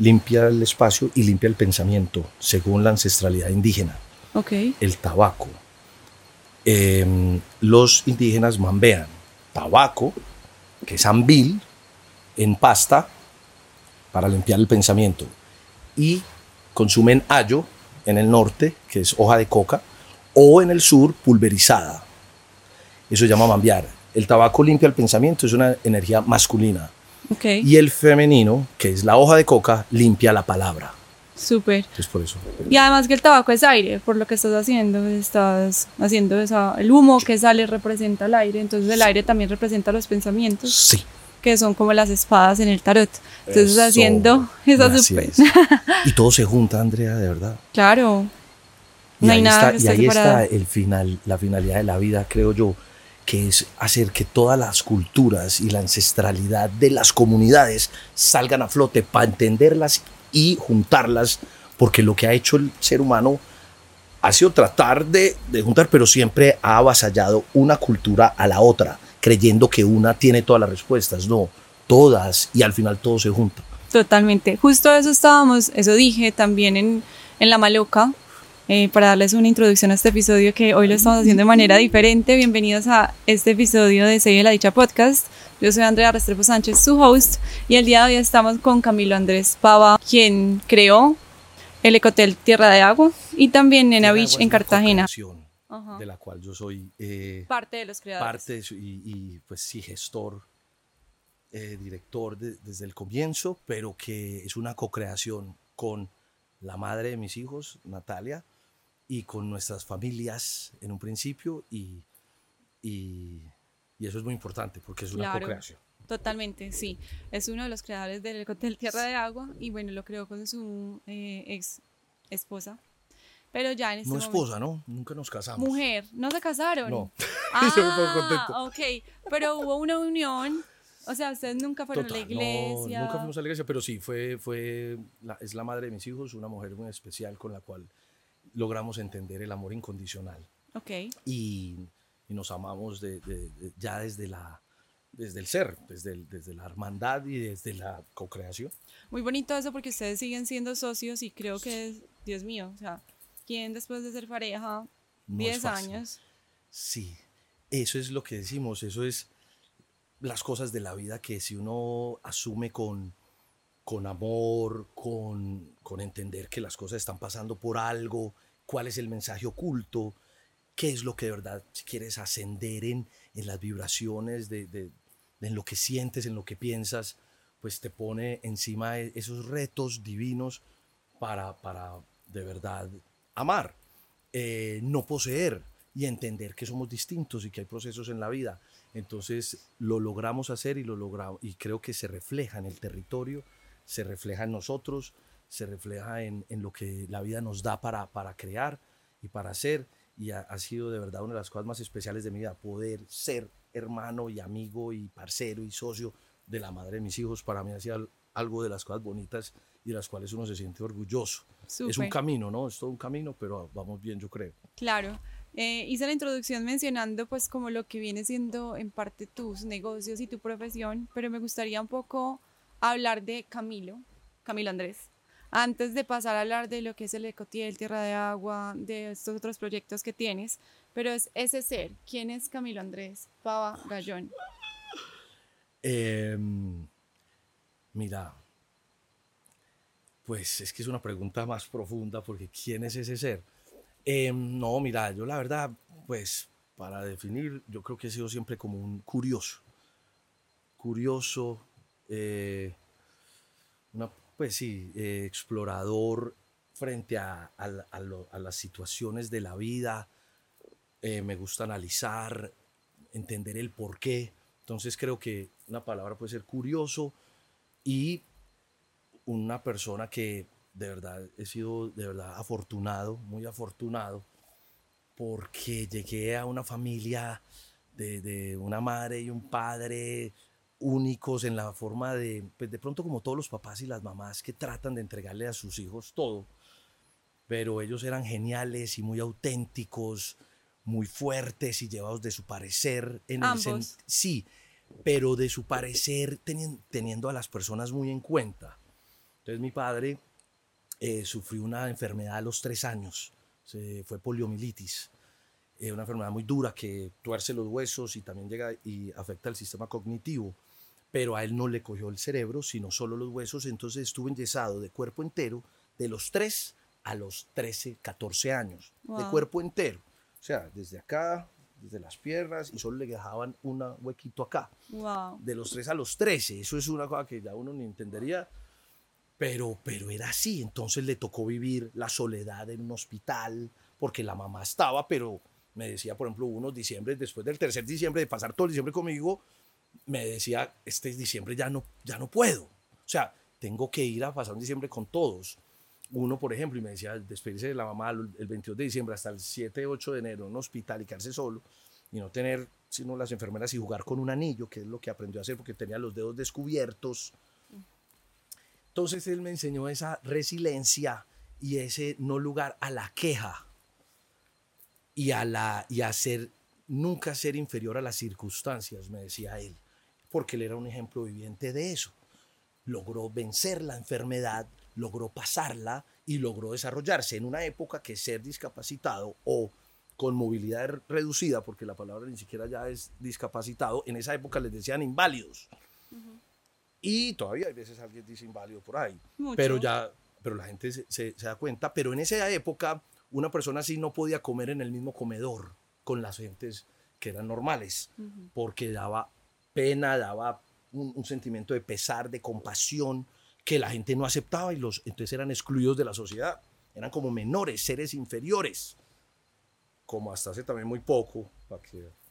limpia el espacio y limpia el pensamiento, según la ancestralidad indígena. Okay. El tabaco. Los indígenas mambean tabaco, que es ambil, en pasta para limpiar el pensamiento, y consumen ayo en el norte, que es hoja de coca, o en el sur pulverizada. Eso se llama mambear. El tabaco limpia el pensamiento, es una energía masculina. Okay. Y el femenino, que es la hoja de coca, limpia la palabra. Súper. Entonces por eso. Y además que el tabaco es aire, por lo que estás haciendo el humo que sale representa el aire, entonces el aire también representa los pensamientos. Sí. Que son como las espadas en el tarot. Entonces Eso, haciendo esa súper. Y todo se junta, Andrea, de verdad. Claro. Y no hay nada está, que y esté ahí separado. está la finalidad de la vida, creo yo, que es hacer que todas las culturas y la ancestralidad de las comunidades salgan a flote para entenderlas y juntarlas, porque lo que ha hecho el ser humano ha sido tratar de juntar, pero siempre ha avasallado una cultura a la otra, creyendo que una tiene todas las respuestas. No, todas, y al final todo se junta. Totalmente. Justo eso dije también en La Maloca, para darles una introducción a este episodio que hoy lo estamos haciendo de manera diferente. Bienvenidos a este episodio de Sello de la Dicha Podcast. Yo soy Andrea Restrepo Sánchez, su host, y el día de hoy estamos con Camilo Andrés Pava, quien creó el Ecotel Tierra de Agua y también Nena Beach en Cartagena. De la cual yo soy parte de los creadores. Y pues sí, gestor, director desde el comienzo, pero que es una co-creación con la madre de mis hijos, Natalia, y con nuestras familias en un principio, y eso es muy importante porque es una co-creación. Totalmente, sí. Es uno de los creadores del Ecotel Tierra de Agua y bueno, lo creó con su ex esposa. Pero ya en este momento... No esposa, ¿no? Nunca nos casamos. Mujer, ¿no se casaron? No. Yo me pongo contento. Ok, pero hubo una unión. O sea, ustedes nunca fueron a la iglesia. No, nunca fuimos a la iglesia, pero sí, es la madre de mis hijos, una mujer muy especial con la cual logramos entender el amor incondicional. Ok. Y nos amamos ya desde el ser, desde la hermandad y desde la co-creación. Muy bonito eso porque ustedes siguen siendo socios y creo que, Dios mío, o sea, ¿quién después de ser pareja 10 años? Sí, eso es lo que decimos, eso es las cosas de la vida que si uno asume con amor, con entender que las cosas están pasando por algo, cuál es el mensaje oculto, qué es lo que de verdad, si quieres ascender en las vibraciones en lo que sientes, en lo que piensas, pues te pone encima esos retos divinos para de verdad amar, no poseer y entender que somos distintos y que hay procesos en la vida. Entonces lo logramos hacer y creo que se refleja en el territorio, se refleja en nosotros, se refleja en lo que la vida nos da para crear y para hacer. Y ha sido de verdad una de las cosas más especiales de mi vida, poder ser hermano y amigo y parcero y socio de la madre de mis hijos. Para mí ha sido algo de las cosas bonitas y de las cuales uno se siente orgulloso. Súper. Es un camino, ¿no? Es todo un camino, pero vamos bien, yo creo. Claro. Hice la introducción mencionando pues como lo que viene siendo en parte tus negocios y tu profesión, pero me gustaría un poco hablar de Camilo Andrés. Antes de pasar a hablar de lo que es el Ecotel Tierra de Agua, de estos otros proyectos que tienes, pero es ese ser. ¿Quién es Camilo Andrés Pava Gallón? Mira, pues es que es una pregunta más profunda porque ¿quién es ese ser? No, mira, yo la verdad, pues para definir, yo creo que he sido siempre como un curioso, pues sí, explorador frente a las situaciones de la vida. Me gusta analizar, entender el porqué. Entonces creo que una palabra puede ser curioso y una persona que de verdad he sido de verdad afortunado, muy afortunado, porque llegué a una familia de una madre y un padre únicos en la forma pues de pronto como todos los papás y las mamás que tratan de entregarle a sus hijos todo, pero ellos eran geniales y muy auténticos, muy fuertes y llevados de su parecer. Ambos. Sí, pero de su parecer teniendo a las personas muy en cuenta. Entonces mi padre sufrió una enfermedad a los 3 años, fue poliomielitis, una enfermedad muy dura que tuerce los huesos y también llega y afecta el sistema cognitivo, pero a él no le cogió el cerebro, sino solo los huesos, entonces estuvo enyesado de cuerpo entero de los 3 a los 13, 14 años, de cuerpo entero, o sea, desde acá, desde las piernas, y solo le dejaban un huequito acá, de los 3 a los 13, eso es una cosa que ya uno ni entendería, pero era así, entonces le tocó vivir la soledad en un hospital, porque la mamá estaba, pero me decía, por ejemplo, unos diciembre, después del tercer diciembre, de pasar todo el diciembre conmigo, me decía, este diciembre ya no puedo, o sea, tengo que ir a pasar un diciembre con todos. Uno, por ejemplo, y me decía, despedirse de la mamá el 22 de diciembre hasta el 7, 8 de enero en un hospital y quedarse solo y no tener sino las enfermeras y jugar con un anillo, que es lo que aprendió a hacer porque tenía los dedos descubiertos. Entonces él me enseñó esa resiliencia y ese no lugar a la queja y a ser, nunca ser inferior a las circunstancias, me decía él, porque él era un ejemplo viviente de eso. Logró vencer la enfermedad, logró pasarla y logró desarrollarse en una época que ser discapacitado o con movilidad reducida, porque la palabra ni siquiera ya es discapacitado, en esa época les decían inválidos. Y todavía hay veces alguien dice inválido por ahí, pero la gente se da cuenta, pero en esa época una persona así no podía comer en el mismo comedor con las gentes que eran normales, porque daba pena, daba un sentimiento de pesar, de compasión, que la gente no aceptaba y entonces eran excluidos de la sociedad, eran como menores, seres inferiores, como hasta hace también muy poco, para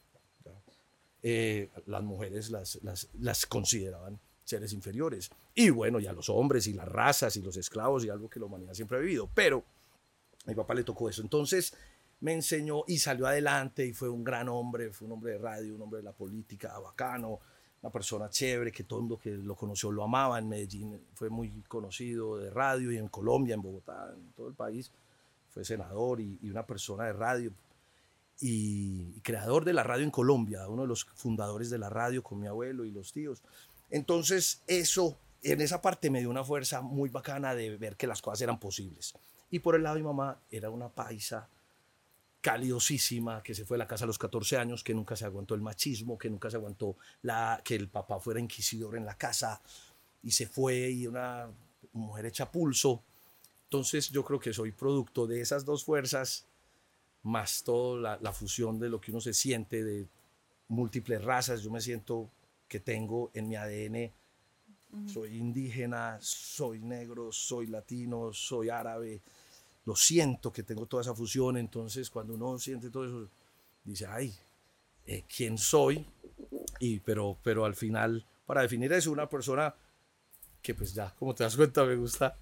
que las mujeres las consideraban seres inferiores. Y bueno, ya los hombres y las razas y los esclavos y algo que la humanidad siempre ha vivido. Pero a mi papá le tocó eso. Entonces me enseñó y salió adelante y fue un gran hombre, fue un hombre de radio, un hombre de la política, bacano, una persona chévere, que todo el mundo que lo conoció lo amaba. En Medellín fue muy conocido de radio y en Colombia, en Bogotá, en todo el país. Fue senador y una persona de radio y creador de la radio en Colombia, uno de los fundadores de la radio con mi abuelo y los tíos. Entonces eso, en esa parte me dio una fuerza muy bacana de ver que las cosas eran posibles. Y por el lado de mi mamá era una paisa calidosísima, que se fue de la casa a los 14 años, que nunca se aguantó el machismo, que nunca se aguantó que el papá fuera inquisidor en la casa, y se fue, y una mujer hecha pulso. Entonces yo creo que soy producto de esas dos fuerzas, más toda la fusión de lo que uno se siente de múltiples razas. Yo me siento que tengo en mi ADN, soy indígena, soy negro, soy latino, soy árabe, lo siento que tengo toda esa fusión. Entonces cuando uno siente todo eso, dice, ay, ¿quién soy? Pero al final, para definir eso, una persona que pues ya, como te das cuenta, me gusta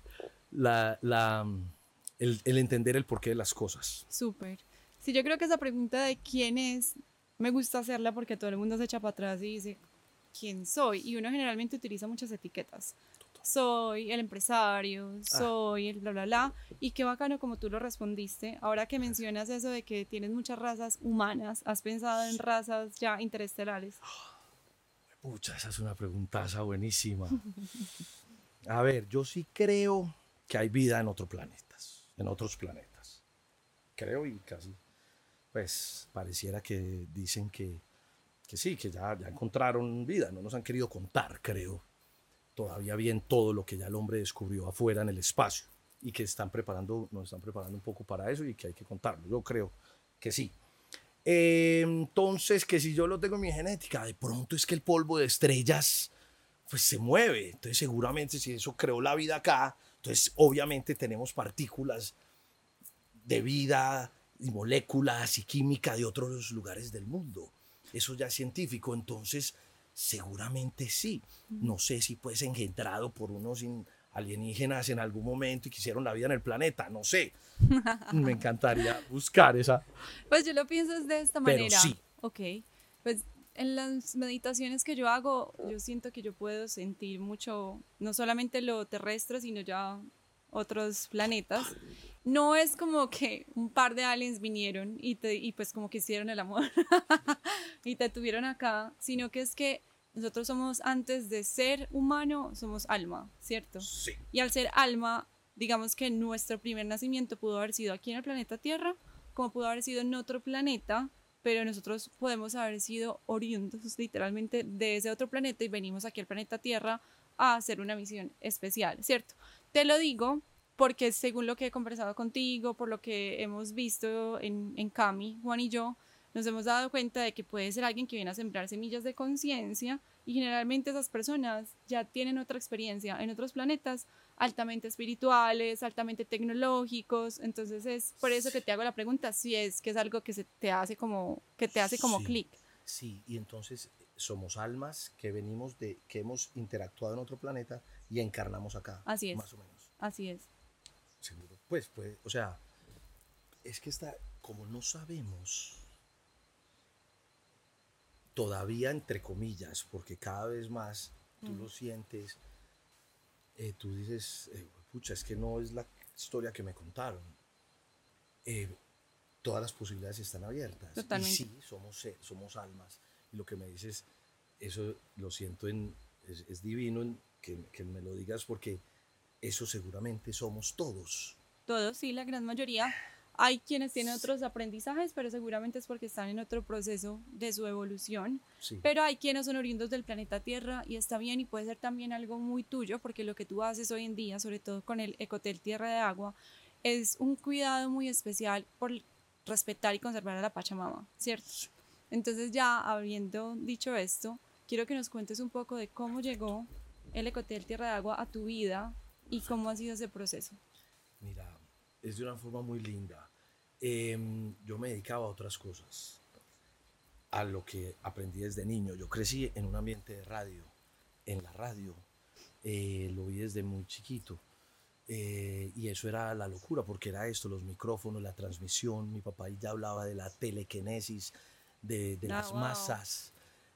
el entender el porqué de las cosas. Súper. Sí, yo creo que esa pregunta de quién es, me gusta hacerla porque todo el mundo se echa para atrás y dice, ¿quién soy? Y uno generalmente utiliza muchas etiquetas. Soy el empresario, soy el bla, bla, bla. Y qué bacano como tú lo respondiste. Ahora que mencionas eso de que tienes muchas razas humanas, ¿has pensado en razas ya interestelares? Pucha, esa es una preguntaza buenísima. A ver, yo sí creo que hay vida en otros planetas. Creo y casi, pues pareciera que dicen que sí, que ya encontraron vida, no nos han querido contar, creo. Todavía bien todo lo que ya el hombre descubrió afuera en el espacio y que nos están preparando un poco para eso y que hay que contarlo. Yo creo que sí. Entonces, que si yo lo tengo en mi genética, de pronto es que el polvo de estrellas pues se mueve. Entonces, seguramente si eso creó la vida acá, entonces obviamente tenemos partículas de vida y moléculas y química de otros lugares del mundo. Eso ya es científico, entonces seguramente sí. No sé si pues engendrado por unos alienígenas en algún momento y quisieron la vida en el planeta, no sé. Me encantaría buscar esa. Pues yo lo pienso de esta manera. Pero sí. Ok, pues en las meditaciones que yo hago, yo siento que yo puedo sentir mucho, no solamente lo terrestre, sino ya otros planetas. No es como que un par de aliens vinieron y pues como que hicieron el amor y te tuvieron acá, sino que es que nosotros somos, antes de ser humano, somos alma, ¿cierto? Sí. Y al ser alma, digamos que nuestro primer nacimiento pudo haber sido aquí en el planeta Tierra, como pudo haber sido en otro planeta, pero nosotros podemos haber sido oriundos literalmente de ese otro planeta y venimos aquí al planeta Tierra a hacer una misión especial, ¿cierto? Te lo digo porque según lo que he conversado contigo, por lo que hemos visto en Cami, Juan y yo, nos hemos dado cuenta de que puede ser alguien que viene a sembrar semillas de conciencia y generalmente esas personas ya tienen otra experiencia en otros planetas altamente espirituales, altamente tecnológicos, entonces es por eso que te hago la pregunta si es que es algo que se te hace como Sí, clic. sí, y entonces somos almas que venimos de, que hemos interactuado en otro planeta y encarnamos acá, Así es, más o menos. así es. Seguro. Pues, o sea, es que está, como no sabemos todavía entre comillas, porque cada vez más tú lo sientes, tú dices, pucha, es que no es la historia que me contaron. Eh, Todas las posibilidades están abiertas. Y Totalmente. sí, somos almas. Y lo que me dices, eso lo siento, es divino que me lo digas porque eso seguramente somos todos. Todos, sí, la gran mayoría. Hay quienes tienen otros aprendizajes, pero seguramente es porque están en otro proceso de su evolución. Sí, Pero hay quienes son oriundos del planeta Tierra y está bien y puede ser también algo muy tuyo, porque lo que tú haces hoy en día, sobre todo con el Ecotel Tierra de Agua, es un cuidado muy especial por respetar y conservar a la Pachamama, ¿cierto? sí. Entonces ya habiendo dicho esto, quiero que nos cuentes un poco de cómo llegó el Ecotel Tierra de Agua a tu vida y cómo ha sido ese proceso. Mira, es de una forma muy linda. Yo me dedicaba a otras cosas, a lo que aprendí desde niño. Yo crecí en un ambiente de radio, en la radio, lo vi desde muy chiquito. Y eso era la locura, porque era esto, los micrófonos, la transmisión. Mi papá ya hablaba de la telequinesis, de Ah, las wow. masas,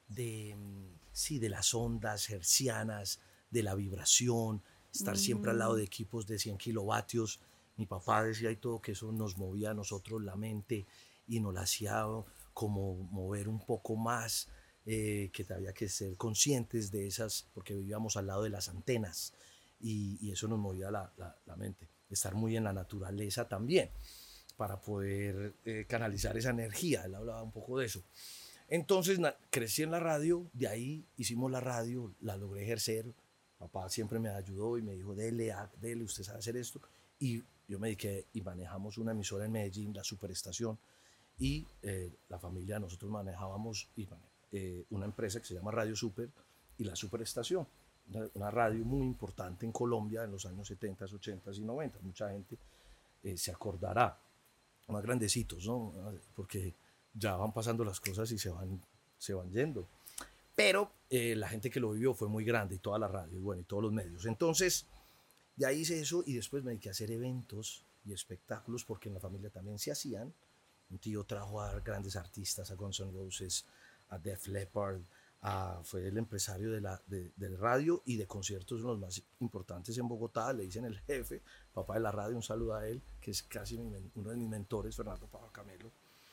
sí, de las ondas hercianas, de la vibración, estar siempre al lado de equipos de 100 kilovatios. Mi papá decía y todo que eso nos movía a nosotros la mente y nos la hacía como mover un poco más, que había que ser conscientes de esas, porque vivíamos al lado de las antenas y eso nos movía la mente. Estar muy en la naturaleza también, para poder canalizar esa energía. Él hablaba un poco de eso. Entonces crecí en la radio, de ahí hicimos la radio, la logré ejercer. Papá siempre me ayudó y me dijo, dele, usted sabe hacer esto. Y yo me dediqué y manejamos una emisora en Medellín, la Superestación, y la familia, nosotros manejábamos una empresa que se llama Radio Super y la Superestación, una radio muy importante en Colombia en los años 70, 80 y 90. Mucha gente se acordará, más grandecitos, ¿no? Porque ya van pasando las cosas y se van yendo. Pero la gente que lo vivió fue muy grande y toda la radio y bueno, y todos los medios. Entonces, ya hice eso y después me dediqué a hacer eventos y espectáculos porque en la familia también se hacían. Un tío trajo a grandes artistas, a Guns N' Roses, a Def Leppard, fue el empresario de radio y de conciertos, uno de los más importantes en Bogotá. Le dicen el jefe, papá de la radio, un saludo a él, que es casi uno de mis mentores, Fernando Pava Camelo.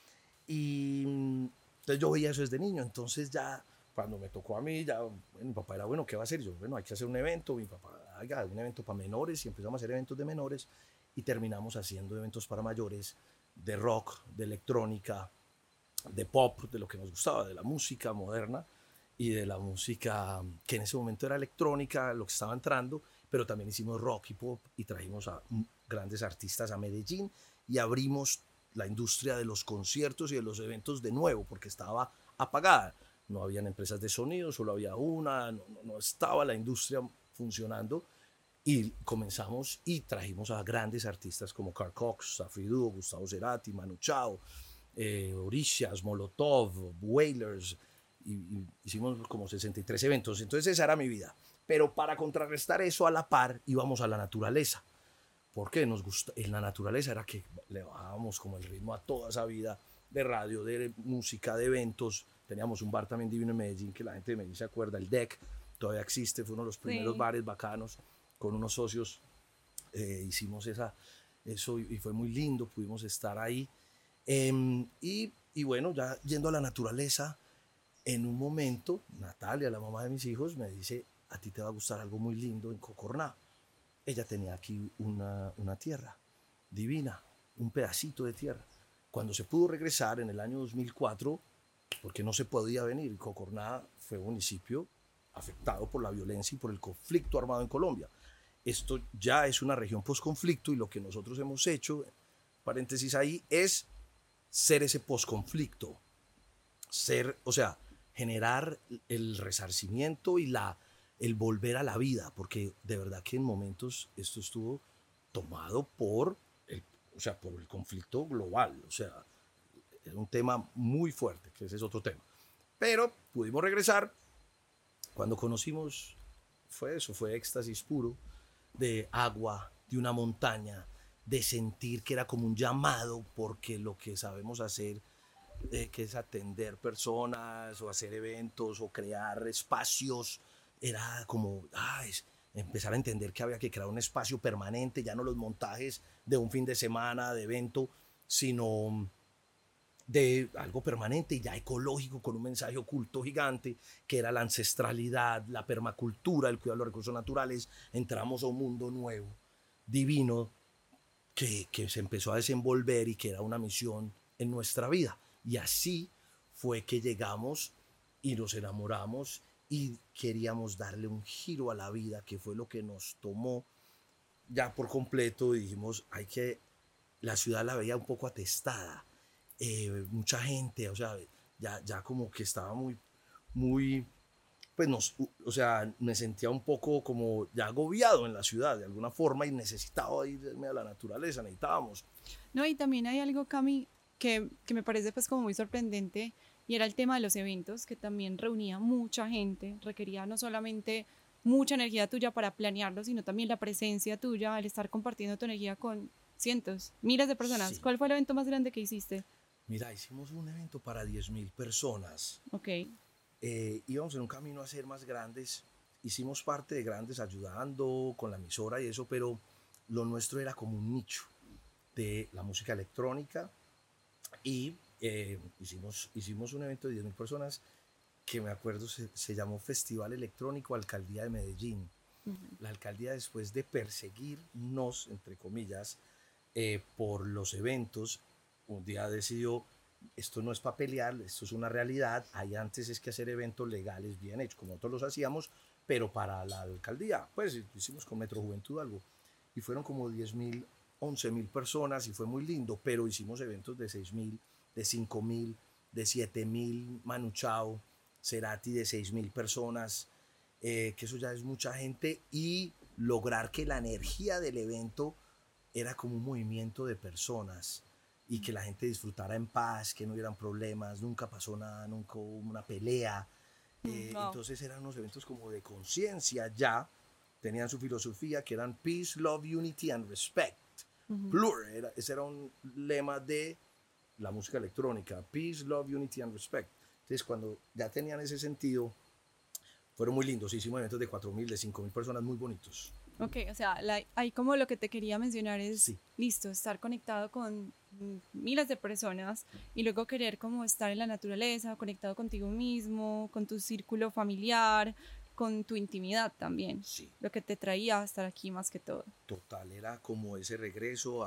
Y entonces yo veía eso desde niño. Entonces ya cuando me tocó a mí, ya bueno, mi papá era, bueno, ¿qué va a hacer? Yo, bueno, hay que hacer un evento. Mi papá, haga un evento para menores y empezamos a hacer eventos de menores y terminamos haciendo eventos para mayores de rock, de electrónica, de pop, de lo que nos gustaba, de la música moderna y de la música que en ese momento era electrónica, lo que estaba entrando, pero también hicimos rock y pop y trajimos a grandes artistas a Medellín y abrimos la industria de los conciertos y de los eventos de nuevo, porque estaba apagada. No habían empresas de sonido, solo había una, no estaba la industria funcionando. Y comenzamos y trajimos a grandes artistas como Carl Cox, Safri Duo, Gustavo Cerati, Manu Chao, Orishas, Molotov, Wailers, y hicimos como 63 eventos. Entonces esa era mi vida. Pero para contrarrestar eso, a la par íbamos a la naturaleza, porque nos gusta, en la naturaleza era que le bajábamos como el ritmo a toda esa vida de radio, de música, de eventos. Teníamos un bar también divino en Medellín, que la gente de Medellín se acuerda, el DEC, todavía existe, fue uno de los primeros Sí. bares bacanos. Con unos socios hicimos eso y fue muy lindo, pudimos estar ahí. Y bueno, ya yendo a la naturaleza, En un momento, Natalia, la mamá de mis hijos, me dice, a ti te va a gustar algo muy lindo en Cocorná. Ella tenía aquí una tierra divina, un pedacito de tierra. Cuando se pudo regresar en el año 2004, porque no se podía venir, Cocorná fue un municipio afectado por la violencia y por el conflicto armado en Colombia. Esto ya es una región posconflicto y lo que nosotros hemos hecho, paréntesis ahí, es ser ese posconflicto, o sea, generar el resarcimiento y el volver a la vida, porque de verdad que en momentos esto estuvo tomado por el conflicto global, o sea, era un tema muy fuerte, que ese es otro tema. Pero pudimos regresar. Cuando conocimos, fue éxtasis puro, de agua, de una montaña, de sentir que era como un llamado, porque lo que sabemos hacer, que es atender personas o hacer eventos o crear espacios, era como empezar a entender que había que crear un espacio permanente, ya no los montajes de un fin de semana, de evento, sino de algo permanente y ya ecológico, con un mensaje oculto gigante, que era la ancestralidad, la permacultura, el cuidado de los recursos naturales. Entramos a un mundo nuevo, divino, que se empezó a desenvolver y que era una misión en nuestra vida. Y así fue que llegamos y nos enamoramos y queríamos darle un giro a la vida, que fue lo que nos tomó ya por completo. Y dijimos, la ciudad la veía un poco atestada, mucha gente, o sea, ya como que estaba muy, pues o sea, me sentía un poco como ya agobiado en la ciudad de alguna forma y necesitaba irme a la naturaleza, necesitábamos. No, y también hay algo, Cami, que me parece pues como muy sorprendente, y era el tema de los eventos, que también reunía mucha gente, requería no solamente mucha energía tuya para planearlo, sino también la presencia tuya, al estar compartiendo tu energía con cientos, miles de personas. Sí. ¿Cuál fue el evento más grande que hiciste? Mira, hicimos un evento para 10.000 personas. Ok. Íbamos en un camino a ser más grandes. Hicimos parte de grandes ayudando con la emisora y eso, pero lo nuestro era como un nicho de la música electrónica y hicimos un evento de 10.000 personas que me acuerdo se llamó Festival Electrónico Alcaldía de Medellín. La alcaldía, después de perseguirnos, entre comillas, por los eventos, un día decidió, esto no es para pelear, esto es una realidad, hay antes es que hacer eventos legales bien hechos, como nosotros los hacíamos, pero para la alcaldía, pues hicimos con Metro Juventud algo, y fueron como 10.000, 11.000 personas, y fue muy lindo, pero hicimos eventos de 6.000, de 5.000, de 7.000, Manu Chao, Cerati de 6.000 personas, que eso ya es mucha gente, y lograr que la energía del evento era como un movimiento de personas y que la gente disfrutara en paz, que no hubieran problemas, nunca pasó nada, nunca hubo una pelea. Wow. Entonces eran unos eventos como de conciencia ya, tenían su filosofía que eran Peace, Love, Unity and Respect. Plural, ese era un lema de la música electrónica, Peace, Love, Unity and Respect. Entonces cuando ya tenían ese sentido, fueron muy lindos. Hicimos eventos de 4.000, de 5.000 personas muy bonitos. Ok, o sea, ahí como lo que te quería mencionar es, Sí. listo, estar conectado con miles de personas y luego querer como estar en la naturaleza, conectado contigo mismo, con tu círculo familiar, con tu intimidad también. Sí. Lo que te traía a estar aquí más que todo. Total, era como ese regreso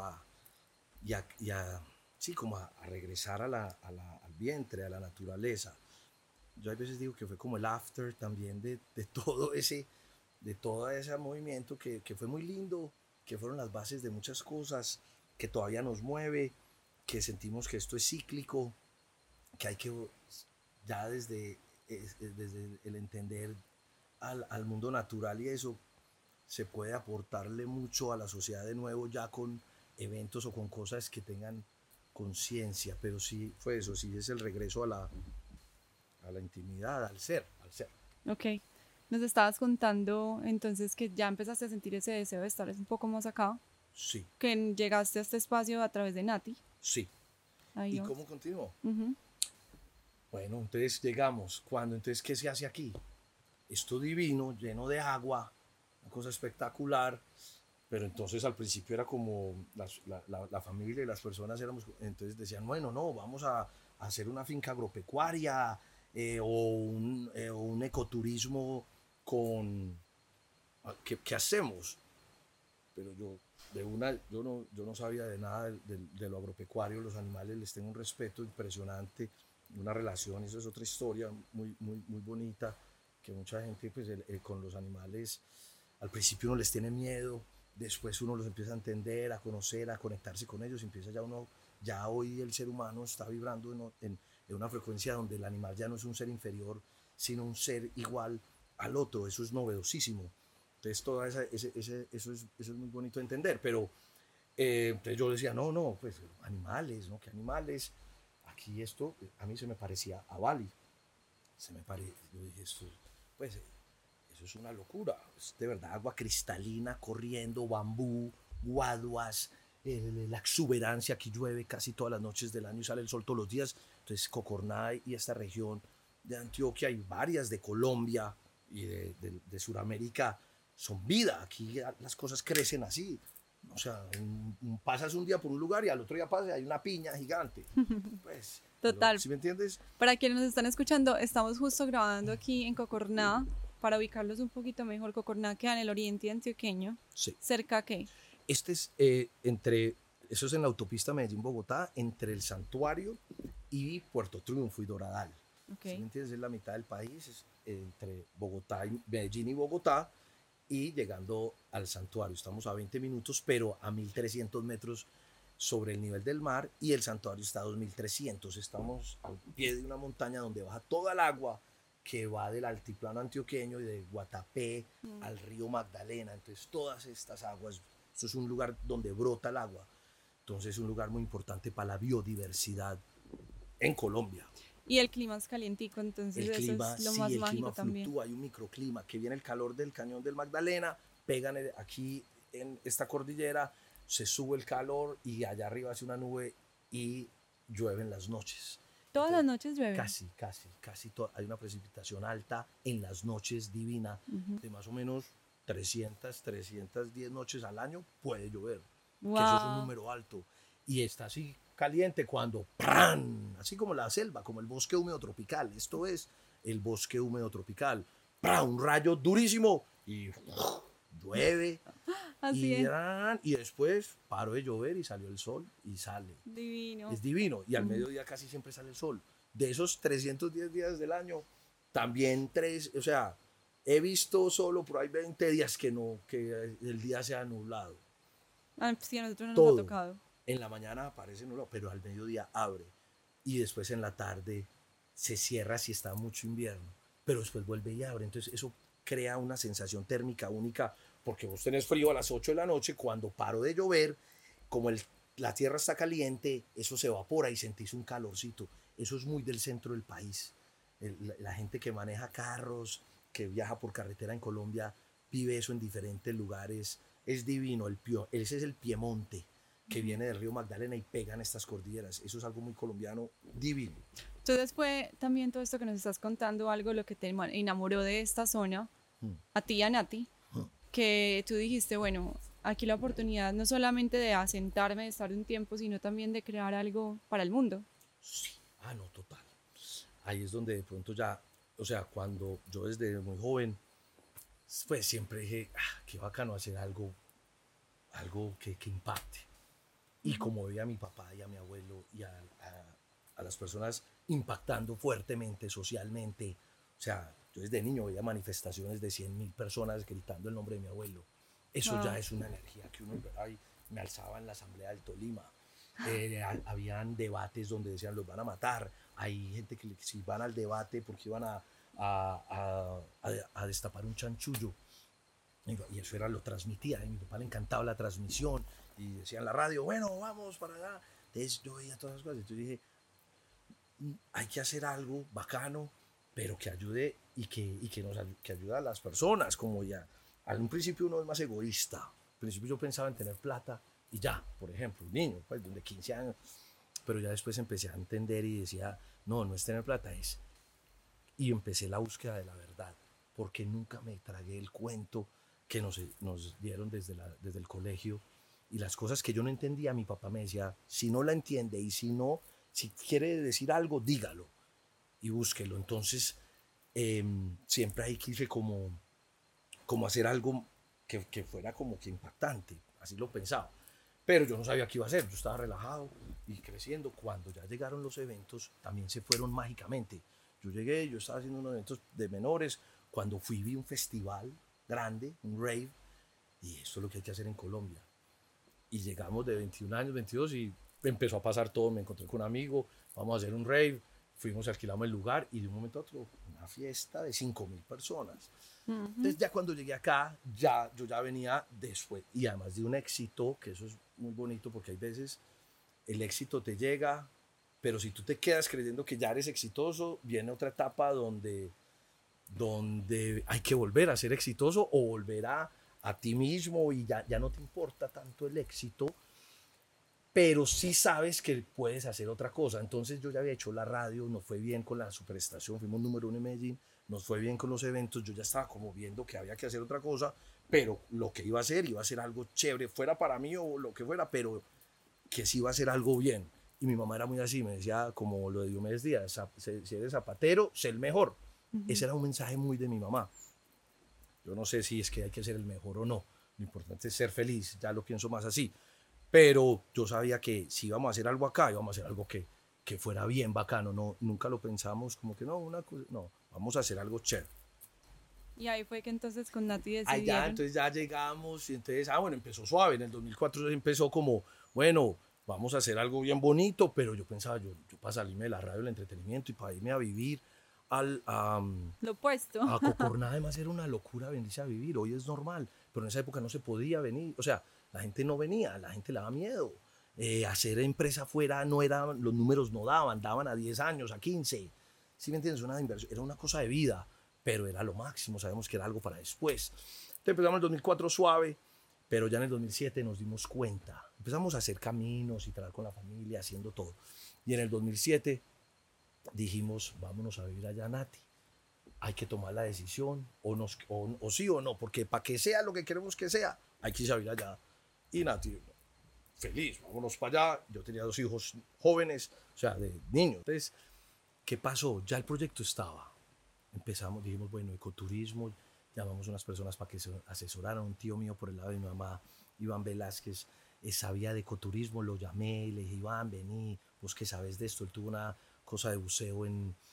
sí, como a regresar al vientre, a la naturaleza. Yo a veces digo que fue como el after también de todo ese movimiento que fue muy lindo, que fueron las bases de muchas cosas, que todavía nos mueve, que sentimos que esto es cíclico, que hay que, ya desde el entender al mundo natural y eso, se puede aportarle mucho a la sociedad de nuevo ya con eventos o con cosas que tengan conciencia, pero sí fue eso, sí es el regreso a la intimidad, al ser. Ok, nos estabas contando entonces que ya empezaste a sentir ese deseo de estar un poco más acá, Sí, que llegaste a este espacio a través de Nati. sí. Ahí ¿Y va. cómo continuó? Ujú. Bueno, entonces llegamos. Entonces, ¿qué se hace aquí? Esto divino, lleno de agua, una cosa espectacular. Pero entonces al principio era como la familia y las personas éramos, entonces decían, bueno, no, vamos a hacer una finca agropecuaria, o un ecoturismo con... ¿Qué hacemos? Pero yo no sabía de nada de lo agropecuario, los animales les tengo un respeto impresionante, una relación, eso es otra historia muy bonita, que mucha gente pues, con los animales al principio uno les tiene miedo, después uno los empieza a entender, a conocer, a conectarse con ellos, empieza ya hoy el ser humano está vibrando en una frecuencia donde el animal ya no es un ser inferior, sino un ser igual al otro, eso es novedosísimo. Entonces, eso es muy bonito de entender, pero entonces yo decía, no, pues animales, ¿no? ¿Qué animales? Aquí esto, a mí se me parecía a Bali. Yo dije, pues, eso es una locura. Es de verdad agua cristalina, corriendo, bambú, guaduas, la exuberancia. Aquí llueve casi todas las noches del año y sale el sol todos los días. Entonces, Cocorná y esta región de Antioquia y varias de Colombia y de Sudamérica son vida. Aquí las cosas crecen así. O sea, pasas un día por un lugar y al otro día pasas y hay una piña gigante. Pues, Total. ¿sí me entiendes? Para quienes nos están escuchando, estamos justo grabando aquí en Cocorná, para ubicarlos un poquito mejor. Cocorná queda en el oriente antioqueño. Sí. ¿Cerca a qué? Eso es en la autopista Medellín-Bogotá, entre el Santuario y Puerto Triunfo y Doradal. Okay. ¿Sí me entiendes? Es la mitad del país, es entre Medellín y Bogotá, y llegando al Santuario. Estamos a 20 minutos, pero a 1.300 metros sobre el nivel del mar, y el Santuario está a 2.300. Estamos al pie de una montaña donde baja toda el agua que va del altiplano antioqueño y de Guatapé al río Magdalena. Entonces todas estas aguas, eso es un lugar donde brota el agua. Entonces es un lugar muy importante para la biodiversidad en Colombia. Y el clima es calientico, entonces El clima, eso es lo sí, más el mágico clima también. fluctúa, hay un microclima, que viene el calor del cañón del Magdalena, pegan aquí en esta cordillera, se sube el calor y allá arriba hace una nube y llueve en las noches. ¿Todas las noches llueve? Casi. Hay una precipitación alta en las noches divina, de más o menos 310 noches al año puede llover. Wow. Que eso es un número alto. Y está así caliente cuando ¡pran! Así como la selva, como el bosque húmedo tropical. Esto es el bosque húmedo tropical. ¡Pran! Un rayo durísimo y llueve. Así es. Y después paró de llover y salió el sol y sale. Divino. Es divino. Y al mediodía casi siempre sale el sol. De esos 310 días del año, también o sea, he visto solo por ahí 20 días que el día sea nublado. Sí, a nosotros no Todo. nos ha tocado. En la mañana aparece nublado, pero al mediodía abre. Y después en la tarde se cierra si está mucho invierno. Pero después vuelve y abre. Entonces eso crea una sensación térmica única, porque vos tenés frío a las 8 de la noche, cuando paró de llover, como la tierra está caliente, eso se evapora y sentís un calorcito. Eso es muy del centro del país. La gente que maneja carros, que viaja por carretera en Colombia, vive eso en diferentes lugares. Es divino. Ese es el Piemonte, que viene del río Magdalena y pegan estas cordilleras. Eso es algo muy colombiano, divino. Entonces fue también todo esto que nos estás contando, algo lo que te enamoró de esta zona, a ti y a Nati, que tú dijiste, bueno, aquí la oportunidad no solamente de asentarme, de estar un tiempo, sino también de crear algo para el mundo. Sí, no, total. Ahí es donde de pronto ya, o sea, cuando yo desde muy joven, pues siempre dije, qué bacano hacer algo que impacte. Y como veía a mi papá y a mi abuelo y a las personas impactando fuertemente socialmente, o sea, yo desde niño veía manifestaciones de 100.000 personas gritando el nombre de mi abuelo. Eso ya es una energía que uno, ay, me alzaba en la Asamblea del Tolima. Habían debates donde decían los van a matar. Hay gente que si van al debate porque iban a destapar un chanchullo. Y eso lo transmitía. A mi papá le encantaba la transmisión. Y decía en la radio, bueno, vamos para allá. Entonces yo veía todas las cosas. Entonces dije, hay que hacer algo bacano, pero que ayude que ayude a las personas. Como ya, al un principio uno es más egoísta. Al principio yo pensaba en tener plata y ya, por ejemplo, un niño, pues de 15 años. Pero ya después empecé a entender y decía, no es tener plata, es. Y empecé la búsqueda de la verdad, porque nunca me tragué el cuento que nos dieron desde el colegio. Y las cosas que yo no entendía, mi papá me decía, si no la entiende y si quiere decir algo, dígalo. y búsquelo. Entonces, siempre ahí quise como hacer algo que fuera como que impactante, así lo pensaba. Pero yo no sabía qué iba a hacer, yo estaba relajado y creciendo. Cuando ya llegaron los eventos, también se fueron mágicamente. Yo llegué, yo estaba haciendo unos eventos de menores, cuando fui vi un festival grande, un rave, y esto es lo que hay que hacer en Colombia. Y llegamos de 21 años, 22, y empezó a pasar todo, me encontré con un amigo, vamos a hacer un rave, fuimos, alquilamos el lugar, y de un momento a otro, una fiesta de 5.000 personas. Entonces ya cuando llegué acá, yo ya venía después, y además de un éxito, que eso es muy bonito, porque hay veces el éxito te llega, pero si tú te quedas creyendo que ya eres exitoso, viene otra etapa donde hay que volver a ser exitoso o volver a ti mismo, y ya no te importa tanto el éxito, pero sí sabes que puedes hacer otra cosa. Entonces yo ya había hecho la radio, nos fue bien con la superestación, fuimos número 1 en Medellín, nos fue bien con los eventos, yo ya estaba como viendo que había que hacer otra cosa, pero lo que iba a ser algo chévere, fuera para mí o lo que fuera, pero que sí iba a ser algo bien. Y mi mamá era muy así, me decía como lo de Diomedes Díaz, si eres zapatero, sé el mejor. Ese era un mensaje muy de mi mamá. Yo no sé si es que hay que ser el mejor o no, lo importante es ser feliz, ya lo pienso más así. Pero yo sabía que si íbamos a hacer algo acá, íbamos a hacer algo que fuera bien bacano, no, nunca lo pensamos como que no, no, vamos a hacer algo chévere. Y ahí fue que entonces con Nati Allá, decidieron. entonces ya llegamos y entonces, bueno, empezó suave, en el 2004 empezó como, bueno, vamos a hacer algo bien bonito, pero yo pensaba, yo para salirme de la radio, del entretenimiento y para irme a vivir Lo opuesto. a Cocorná, además era una locura venirse a vivir, hoy es normal, pero en esa época no se podía venir, o sea, la gente no venía, la gente le daba miedo. Hacer empresa afuera no era, los números no daban a 10 años, a 15. ¿Sí me entiendes? Una inversión, era una cosa de vida, pero era lo máximo, sabemos que era algo para después. Entonces empezamos en el 2004 suave, pero ya en el 2007 nos dimos cuenta. Empezamos a hacer caminos y trabajar con la familia, haciendo todo. Y en el 2007 dijimos, vámonos a vivir allá, Nati. Hay que tomar la decisión, o sí o no, porque para que sea lo que queremos que sea, hay que ir a vivir allá. Y Nati, feliz, vámonos para allá. Yo tenía 2 hijos jóvenes, o sea, de niños. Entonces, ¿qué pasó? Ya el proyecto estaba. Empezamos, dijimos, bueno, ecoturismo, llamamos a unas personas para que se asesoraran. Un tío mío por el lado de mi mamá, Iván Velázquez, sabía de ecoturismo, lo llamé, le dije, Iván, vení, vos que sabes de esto. Él tuvo una cosa de buceo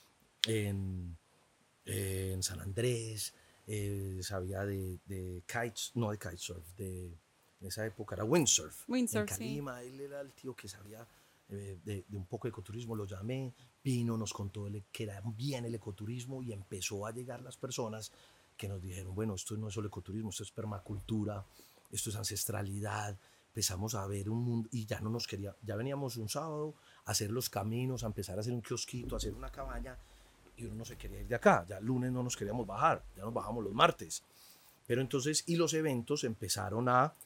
en, en San Andrés, sabía de kites, no de kitesurf, en esa época era windsurf. En Windsurf, sí. Calima, él era el tío que sabía de un poco de ecoturismo, lo llamé, vino, nos contó que era bien el ecoturismo, y empezó a llegar las personas que nos dijeron, bueno, esto no es solo ecoturismo, esto es permacultura, esto es ancestralidad. Empezamos a ver un mundo y ya no nos quería, ya veníamos un sábado a hacer los caminos, a empezar a hacer un kiosquito, a hacer una cabaña, y uno no se quería ir de acá, ya el lunes no nos queríamos bajar, ya nos bajamos los martes. Pero entonces, y los eventos empezaron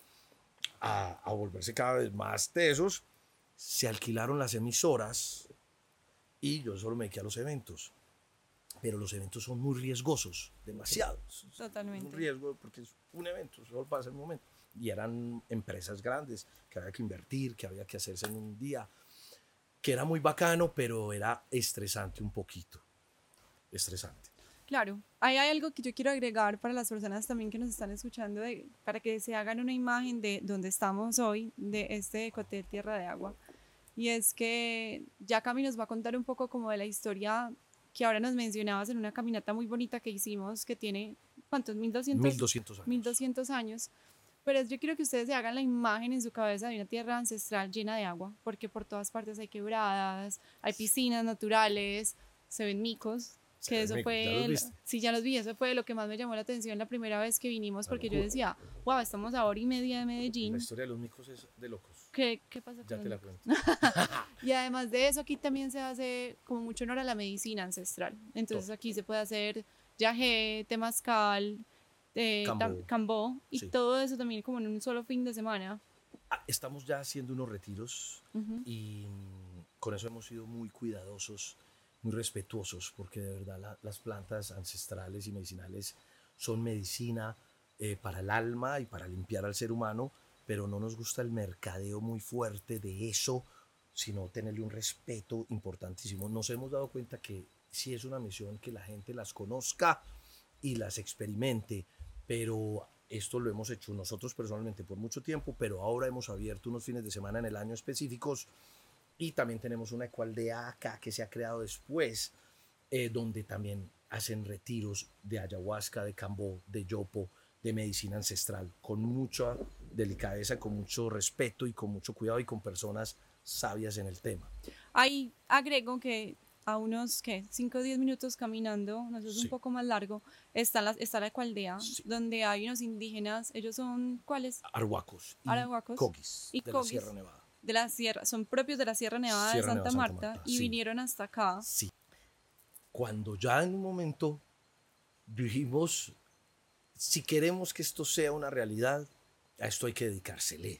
a volverse cada vez más tesos, se alquilaron las emisoras y yo solo me dediqué a los eventos. Pero los eventos son muy riesgosos, demasiados. Totalmente. Un riesgo porque es un evento, solo pasa el momento. Y eran empresas grandes que había que invertir, que había que hacerse en un día, que era muy bacano, pero era estresante un poquito. Estresante. Claro, ahí hay algo que yo quiero agregar para las personas también que nos están escuchando, para que se hagan una imagen de donde estamos hoy, de este Ecotel Tierra de Agua. Y es que ya Cami nos va a contar un poco como de la historia que ahora nos mencionabas en una caminata muy bonita que hicimos, que tiene, ¿cuántos? 1200 años. 1200 años. Pero yo quiero que ustedes se hagan la imagen en su cabeza de una tierra ancestral llena de agua, porque por todas partes hay quebradas, hay piscinas naturales, se ven micos, que eso fue, sí, ya los vi, eso fue lo que más me llamó la atención la primera vez que vinimos, porque yo decía, wow, estamos a 1 hora y media de Medellín. La historia de los micos es de locos. ¿Qué pasa con Ya te la micos? cuento. Y además de eso, aquí también se hace como mucho honor a la medicina ancestral. Entonces aquí se puede hacer yagé, temazcal, cambó, y sí. todo eso también como en un solo fin de semana. Estamos ya haciendo unos retiros y con eso hemos sido muy cuidadosos, muy respetuosos, porque de verdad las plantas ancestrales y medicinales son medicina para el alma y para limpiar al ser humano, pero no nos gusta el mercadeo muy fuerte de eso, sino tenerle un respeto importantísimo. Nos hemos dado cuenta que sí es una misión que la gente las conozca y las experimente, pero esto lo hemos hecho nosotros personalmente por mucho tiempo, pero ahora hemos abierto unos fines de semana en el año específicos y también tenemos una ecualdea acá que se ha creado después, donde también hacen retiros de ayahuasca, de cambó, de yopo, de medicina ancestral, con mucha delicadeza, con mucho respeto y con mucho cuidado y con personas sabias en el tema. Ahí agrego que a unos, ¿qué? 5 o 10 minutos caminando, no sé, es un Sí, poco más largo, está la Ecualdea, sí. donde hay unos indígenas, ellos son, ¿cuáles? Arhuacos y Arahuacos coquis y de la Sierra Cogis, Nevada. de la sierra, son propios de la Sierra Nevada de Sierra Nevada, Santa Santa Marta Marta, y sí. vinieron hasta acá. Sí. Cuando ya en un momento dijimos, si queremos que esto sea una realidad, a esto hay que dedicársele.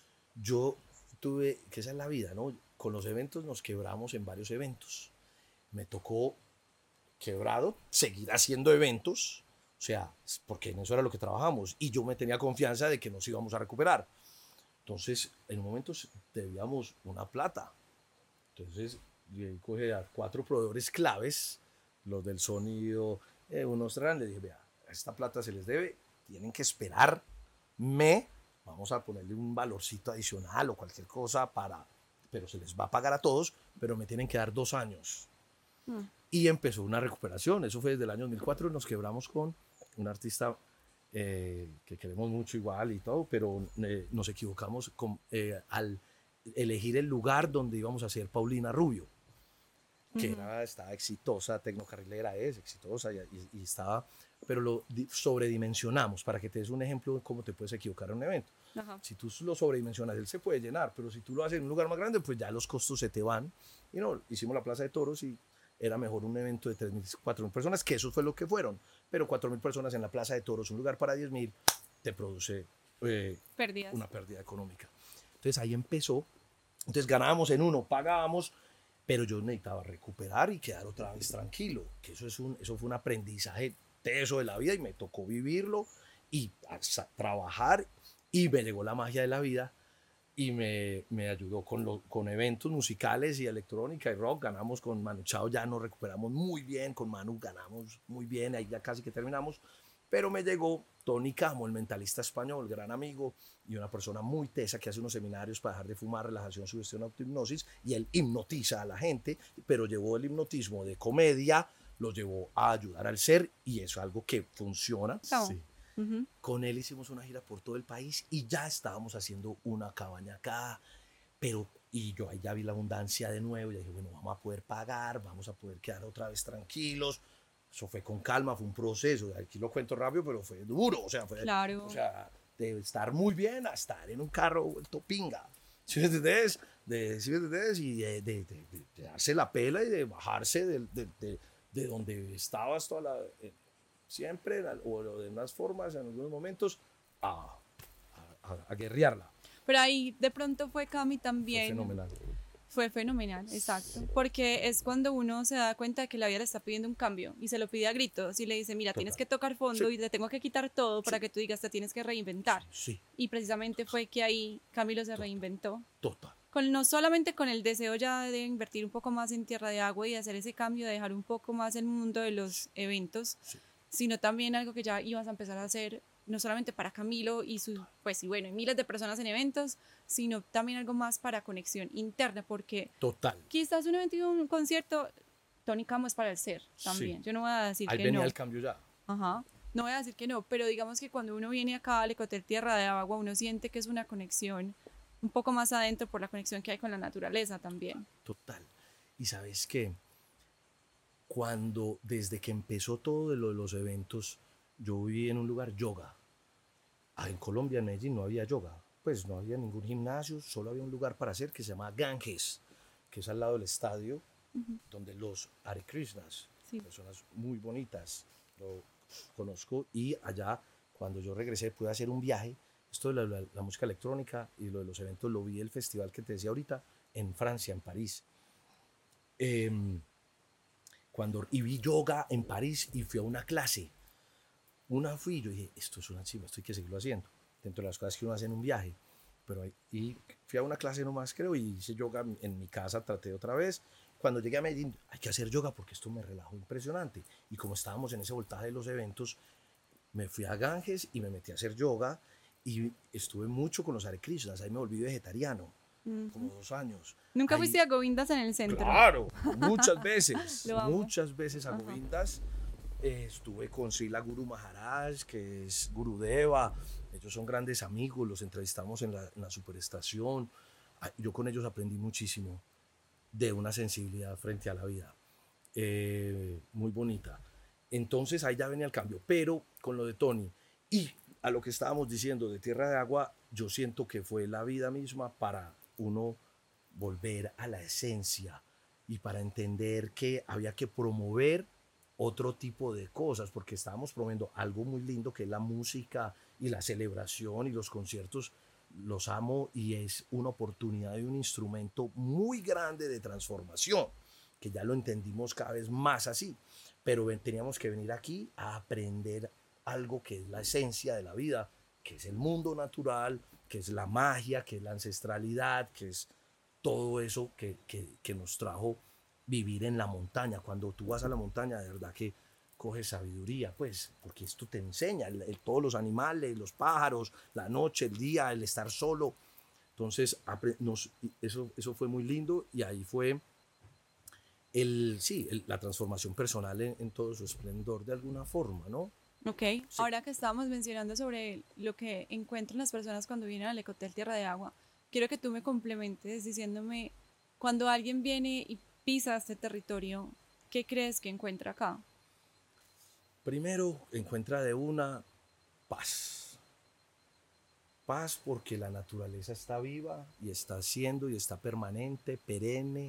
Yo tuve, que esa es la vida, ¿no? Con los eventos nos quebramos en varios eventos. Me tocó quebrado seguir haciendo eventos, o sea, porque en eso era lo que trabajamos y yo me tenía confianza de que nos íbamos a recuperar. Entonces, en un momento debíamos una plata. Entonces, yo cogí a 4 proveedores claves, los del sonido, unos grandes, le dije, vea, esta plata se les debe, tienen que esperarme, vamos a ponerle un valorcito adicional o cualquier cosa pero se les va a pagar a todos, pero me tienen que dar 2 años. Y empezó una recuperación, eso fue desde el año 2004, nos quebramos con un artista que queremos mucho igual y todo, pero nos equivocamos al elegir el lugar donde íbamos a hacer Paulina Rubio, que estaba exitosa, tecnocarrilera es exitosa y estaba, pero lo sobredimensionamos, para que te des un ejemplo de cómo te puedes equivocar en un evento. Ajá. Si tú lo sobredimensionas, él se puede llenar, pero si tú lo haces en un lugar más grande, pues ya los costos se te van. Y no, hicimos la Plaza de Toros y era mejor un evento de 3.000, 4.000 personas, que eso fue lo que fueron, pero 4.000 personas en la Plaza de Toros, un lugar para 10.000, te produce Pérdidas. una pérdida económica. Entonces ahí empezó, entonces ganábamos en uno, pagábamos, pero yo necesitaba recuperar y quedar otra vez tranquilo, que eso fue un aprendizaje teso de la vida y me tocó vivirlo y trabajar y me llegó la magia de la vida y me ayudó con eventos musicales y electrónica y rock. Ganamos con Manu Chao, ya nos recuperamos muy bien, con Manu ganamos muy bien, ahí ya casi que terminamos, pero me llegó Tony Camo, el mentalista español, gran amigo y una persona muy tesa que hace unos seminarios para dejar de fumar, relajación, sugestión, autohipnosis, y él hipnotiza a la gente, pero llevó el hipnotismo de comedia, lo llevó a ayudar al ser y eso es algo que funciona. No. Sí. Con él hicimos una gira por todo el país y ya estábamos haciendo una cabaña acá, pero y yo ahí ya vi la abundancia de nuevo y dije, bueno, vamos a poder pagar, vamos a poder quedar otra vez tranquilos. Eso fue con calma, fue un proceso, aquí lo cuento rápido, pero fue duro, o sea, Claro. o sea, de estar muy bien a estar en un carro vuelto pinga, ¿sí me entendés? ¿Sí me entendés? Y de darse la pela y de bajarse de donde estabas toda siempre, o de unas formas, en algunos momentos, a guerrearla. Pero ahí de pronto fue Cami también. Fue fenomenal. Fue fenomenal, exacto. Porque es cuando uno se da cuenta de que la vida le está pidiendo un cambio y se lo pide a gritos y le dice, mira, tienes que tocar fondo y te tengo que quitar todo para que tú digas, te tienes que reinventar. Sí. Y precisamente fue que ahí Camilo se reinventó. Total. No solamente con el deseo ya de invertir un poco más en Tierra de Agua y de hacer ese cambio, de dejar un poco más el mundo de los eventos, sino también algo que ya ibas a empezar a hacer no solamente para Camilo y y miles de personas en eventos, sino también algo más para conexión interna, porque total. Quizás un evento y un concierto, Tony Camo es para el ser también. Yo no voy a decir ahí que venía no. el cambio ya. Ajá. No voy a decir que no, pero digamos que cuando uno viene acá al Ecotel Tierra de Agua, uno siente que es una conexión un poco más adentro por la conexión que hay con la naturaleza también. Total. Y sabes qué, desde que empezó todo de los eventos, yo viví en un lugar yoga. En Colombia, en Medellín, no había yoga. Pues no había ningún gimnasio, solo había un lugar para hacer que se llama Ganges, que es al lado del estadio, donde los Hare Krishnas, personas muy bonitas, lo conozco. Y allá, cuando yo regresé, pude hacer un viaje. Esto de la música electrónica y lo de los eventos lo vi el festival que te decía ahorita en Francia, en París. Y vi yoga en París y fui a una clase. Fui y yo dije, esto es una chimba, esto hay que seguirlo haciendo. Dentro de las cosas que uno hace en un viaje. Y fui a una clase nomás, creo, y hice yoga en mi casa, traté otra vez. cuando llegué a Medellín, hay que hacer yoga porque esto me relajó impresionante. Y como estábamos en ese voltaje de los eventos, me fui a Ganges y me metí a hacer yoga y estuve mucho con los Hare Krishnas. Ahí me volví vegetariano, como 2 años. ¿Nunca Ahí, fuiste a Govindas en el centro? claro, muchas veces, Lo amo. muchas veces a Govindas. Estuve con Srila Guru Maharaj, que es Gurudeva. Ellos son grandes amigos, los entrevistamos en la superestación. Yo con ellos aprendí muchísimo de una sensibilidad frente a la vida, muy bonita. Entonces ahí ya venía el cambio, pero con lo de Tony y a lo que estábamos diciendo de Tierra de Agua, yo siento que fue la vida misma para uno volver a la esencia y para entender que había que promover otro tipo de cosas, porque estábamos promoviendo algo muy lindo que es la música y la celebración y los conciertos. Los amo y es una oportunidad y un instrumento muy grande de transformación, que ya lo entendimos cada vez más así, pero teníamos que venir aquí a aprender algo que es la esencia de la vida, que es el mundo natural, que es la magia, que es la ancestralidad, que es todo eso que nos trajo vivir en la montaña. Cuando tú vas a la montaña, de verdad que coges sabiduría, pues, porque esto te enseña, todos los animales, los pájaros, la noche, el día, el estar solo. Entonces, eso fue muy lindo y ahí fue la transformación personal en todo su esplendor de alguna forma, ¿no? Ok, sí. Ahora que estábamos mencionando sobre lo que encuentran las personas cuando vienen al Ecotel Tierra de Agua, quiero que tú me complementes diciéndome, cuando alguien viene y pisa este territorio, ¿qué crees que encuentra acá? Primero, encuentra de una paz. Paz porque la naturaleza está viva y está siendo y está permanente, perenne,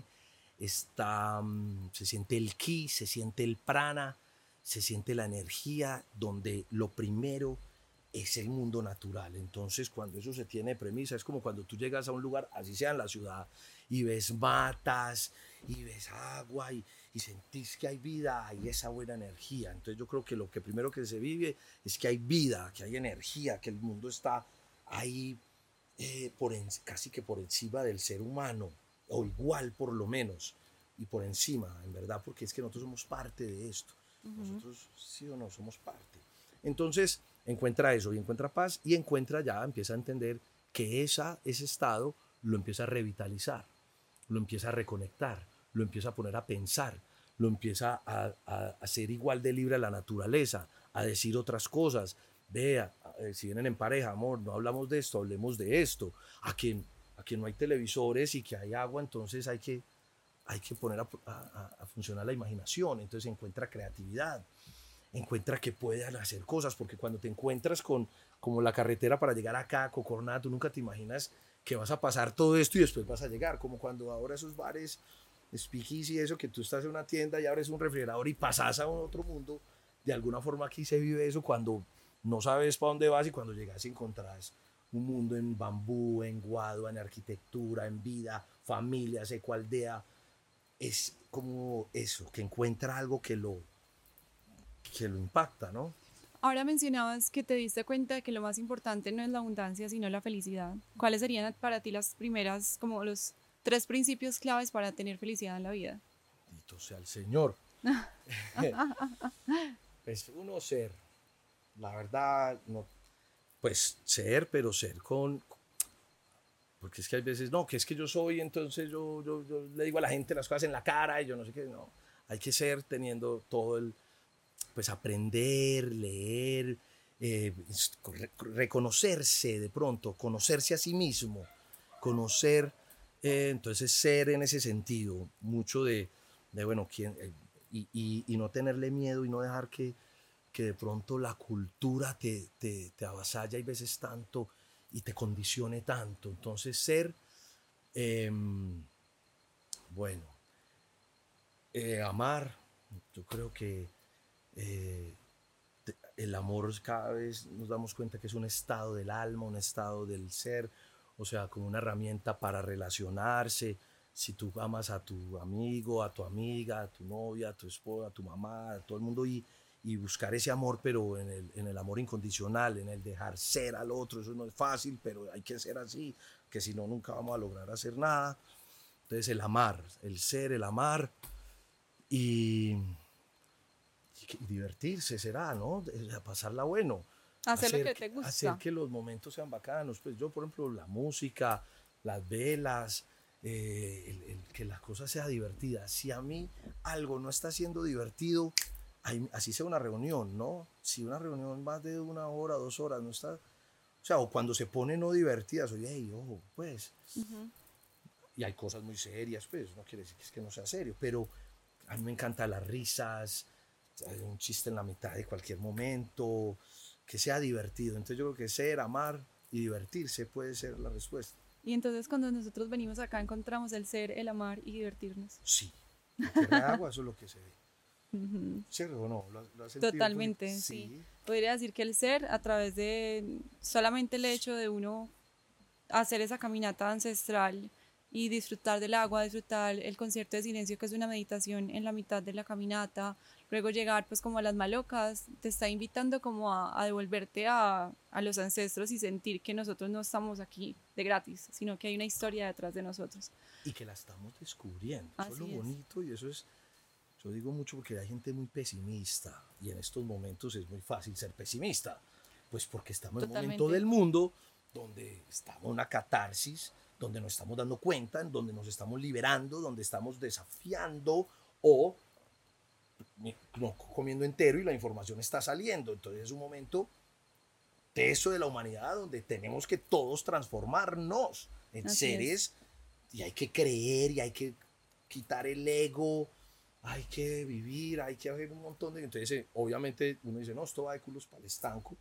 se siente el ki, se siente el prana, se siente la energía, donde lo primero es el mundo natural. Entonces, cuando eso se tiene de premisa, es como cuando tú llegas a un lugar, así sea en la ciudad, y ves matas, y ves agua, y sentís que hay vida, hay esa buena energía. Entonces, yo creo que lo que primero que se vive es que hay vida, que hay energía, que el mundo está ahí casi que por encima del ser humano, o igual por lo menos, y por encima, en verdad, porque es que nosotros somos parte de esto. Nosotros, sí o no, somos parte. Entonces, encuentra eso y encuentra paz y empieza a entender que ese estado lo empieza a revitalizar, lo empieza a reconectar, lo empieza a poner a pensar, lo empieza a ser igual de libre a la naturaleza, a decir otras cosas. Vea, si vienen en pareja, amor, no hablamos de esto, hablemos de esto. A que no hay televisores y que hay agua, entonces hay que poner a funcionar la imaginación. Entonces encuentra creatividad, encuentra que puedan hacer cosas, porque cuando te encuentras como la carretera para llegar acá, a Cocorná, tú nunca te imaginas que vas a pasar todo esto y después vas a llegar, como cuando ahora esos bares, speakeasy y eso, que tú estás en una tienda y abres un refrigerador y pasas a otro mundo. De alguna forma aquí se vive eso cuando no sabes para dónde vas y cuando llegas y encontrás un mundo en bambú, en guado, en arquitectura, en vida, familias, ecoaldea. Es como eso, que encuentra algo que lo impacta, ¿no? Ahora mencionabas que te diste cuenta de que lo más importante no es la abundancia, sino la felicidad. ¿Cuáles serían para ti las primeras, como los 3 principios claves para tener felicidad en la vida? Bendito sea el Señor. Pues uno ser, la verdad, no, pues ser, pero ser porque es que hay veces, no, que es que yo soy, entonces yo le digo a la gente las cosas en la cara y yo no sé qué, no. Hay que ser teniendo pues aprender, leer, reconocerse de pronto, conocerse a sí mismo, conocer, entonces ser en ese sentido, mucho de bueno, y no tenerle miedo y no dejar que de pronto la cultura te avasalla y veces tanto y te condicione tanto. Entonces ser, bueno, amar, yo creo que el amor cada vez nos damos cuenta que es un estado del alma, un estado del ser, o sea, como una herramienta para relacionarse. Si tú amas a tu amigo, a tu amiga, a tu novia, a tu esposa, a tu mamá, a todo el mundo y buscar ese amor, pero en el amor incondicional, en el dejar ser al otro, eso no es fácil, pero hay que ser así, que si no, nunca vamos a lograr hacer nada. Entonces el amar, el ser, el amar y, y divertirse será, ¿no? Pasarla bueno. Hacer lo que te Hacer gusta. que los momentos sean bacanos. Pues yo, por ejemplo, la música, las velas, que la cosa sea divertida. Si a mí algo no está siendo divertido, así sea una reunión, ¿no? Si una reunión más de 1 hora, 2 horas no está, o sea, o cuando se pone no divertida, soy, hey, ojo, pues, y hay cosas muy serias, pues, no quiere decir que es que no sea serio, pero a mí me encantan las risas, hay un chiste en la mitad de cualquier momento, que sea divertido. Entonces yo creo que ser, amar y divertirse puede ser la respuesta. Y entonces cuando nosotros venimos acá encontramos el ser, el amar y divertirnos. Sí, en tierra de agua eso es lo que se ve. ¿Cierto o no? ¿Lo has sentido un poquito? Totalmente, sí. Podría decir que el ser, a través de solamente el hecho de uno hacer esa caminata ancestral y disfrutar del agua, disfrutar el concierto de silencio, que es una meditación en la mitad de la caminata, luego llegar pues como a las malocas, te está invitando como a devolverte a los ancestros y sentir que nosotros no estamos aquí de gratis, sino que hay una historia detrás de nosotros. Y que la estamos descubriendo. Eso es lo Así es. bonito y eso es, yo digo mucho porque hay gente muy pesimista y en estos momentos es muy fácil ser pesimista, pues porque estamos en un momento Totalmente. del mundo donde estamos en una catarsis, donde nos estamos dando cuenta, en donde nos estamos liberando, donde estamos desafiando o no comiendo entero y la información está saliendo. Entonces es un momento teso de la humanidad donde tenemos que todos transformarnos en Así es. seres y hay que creer y hay que quitar el ego, hay que vivir, hay que hacer un montón de... Entonces, obviamente, uno dice, no, esto va de culos para el estanco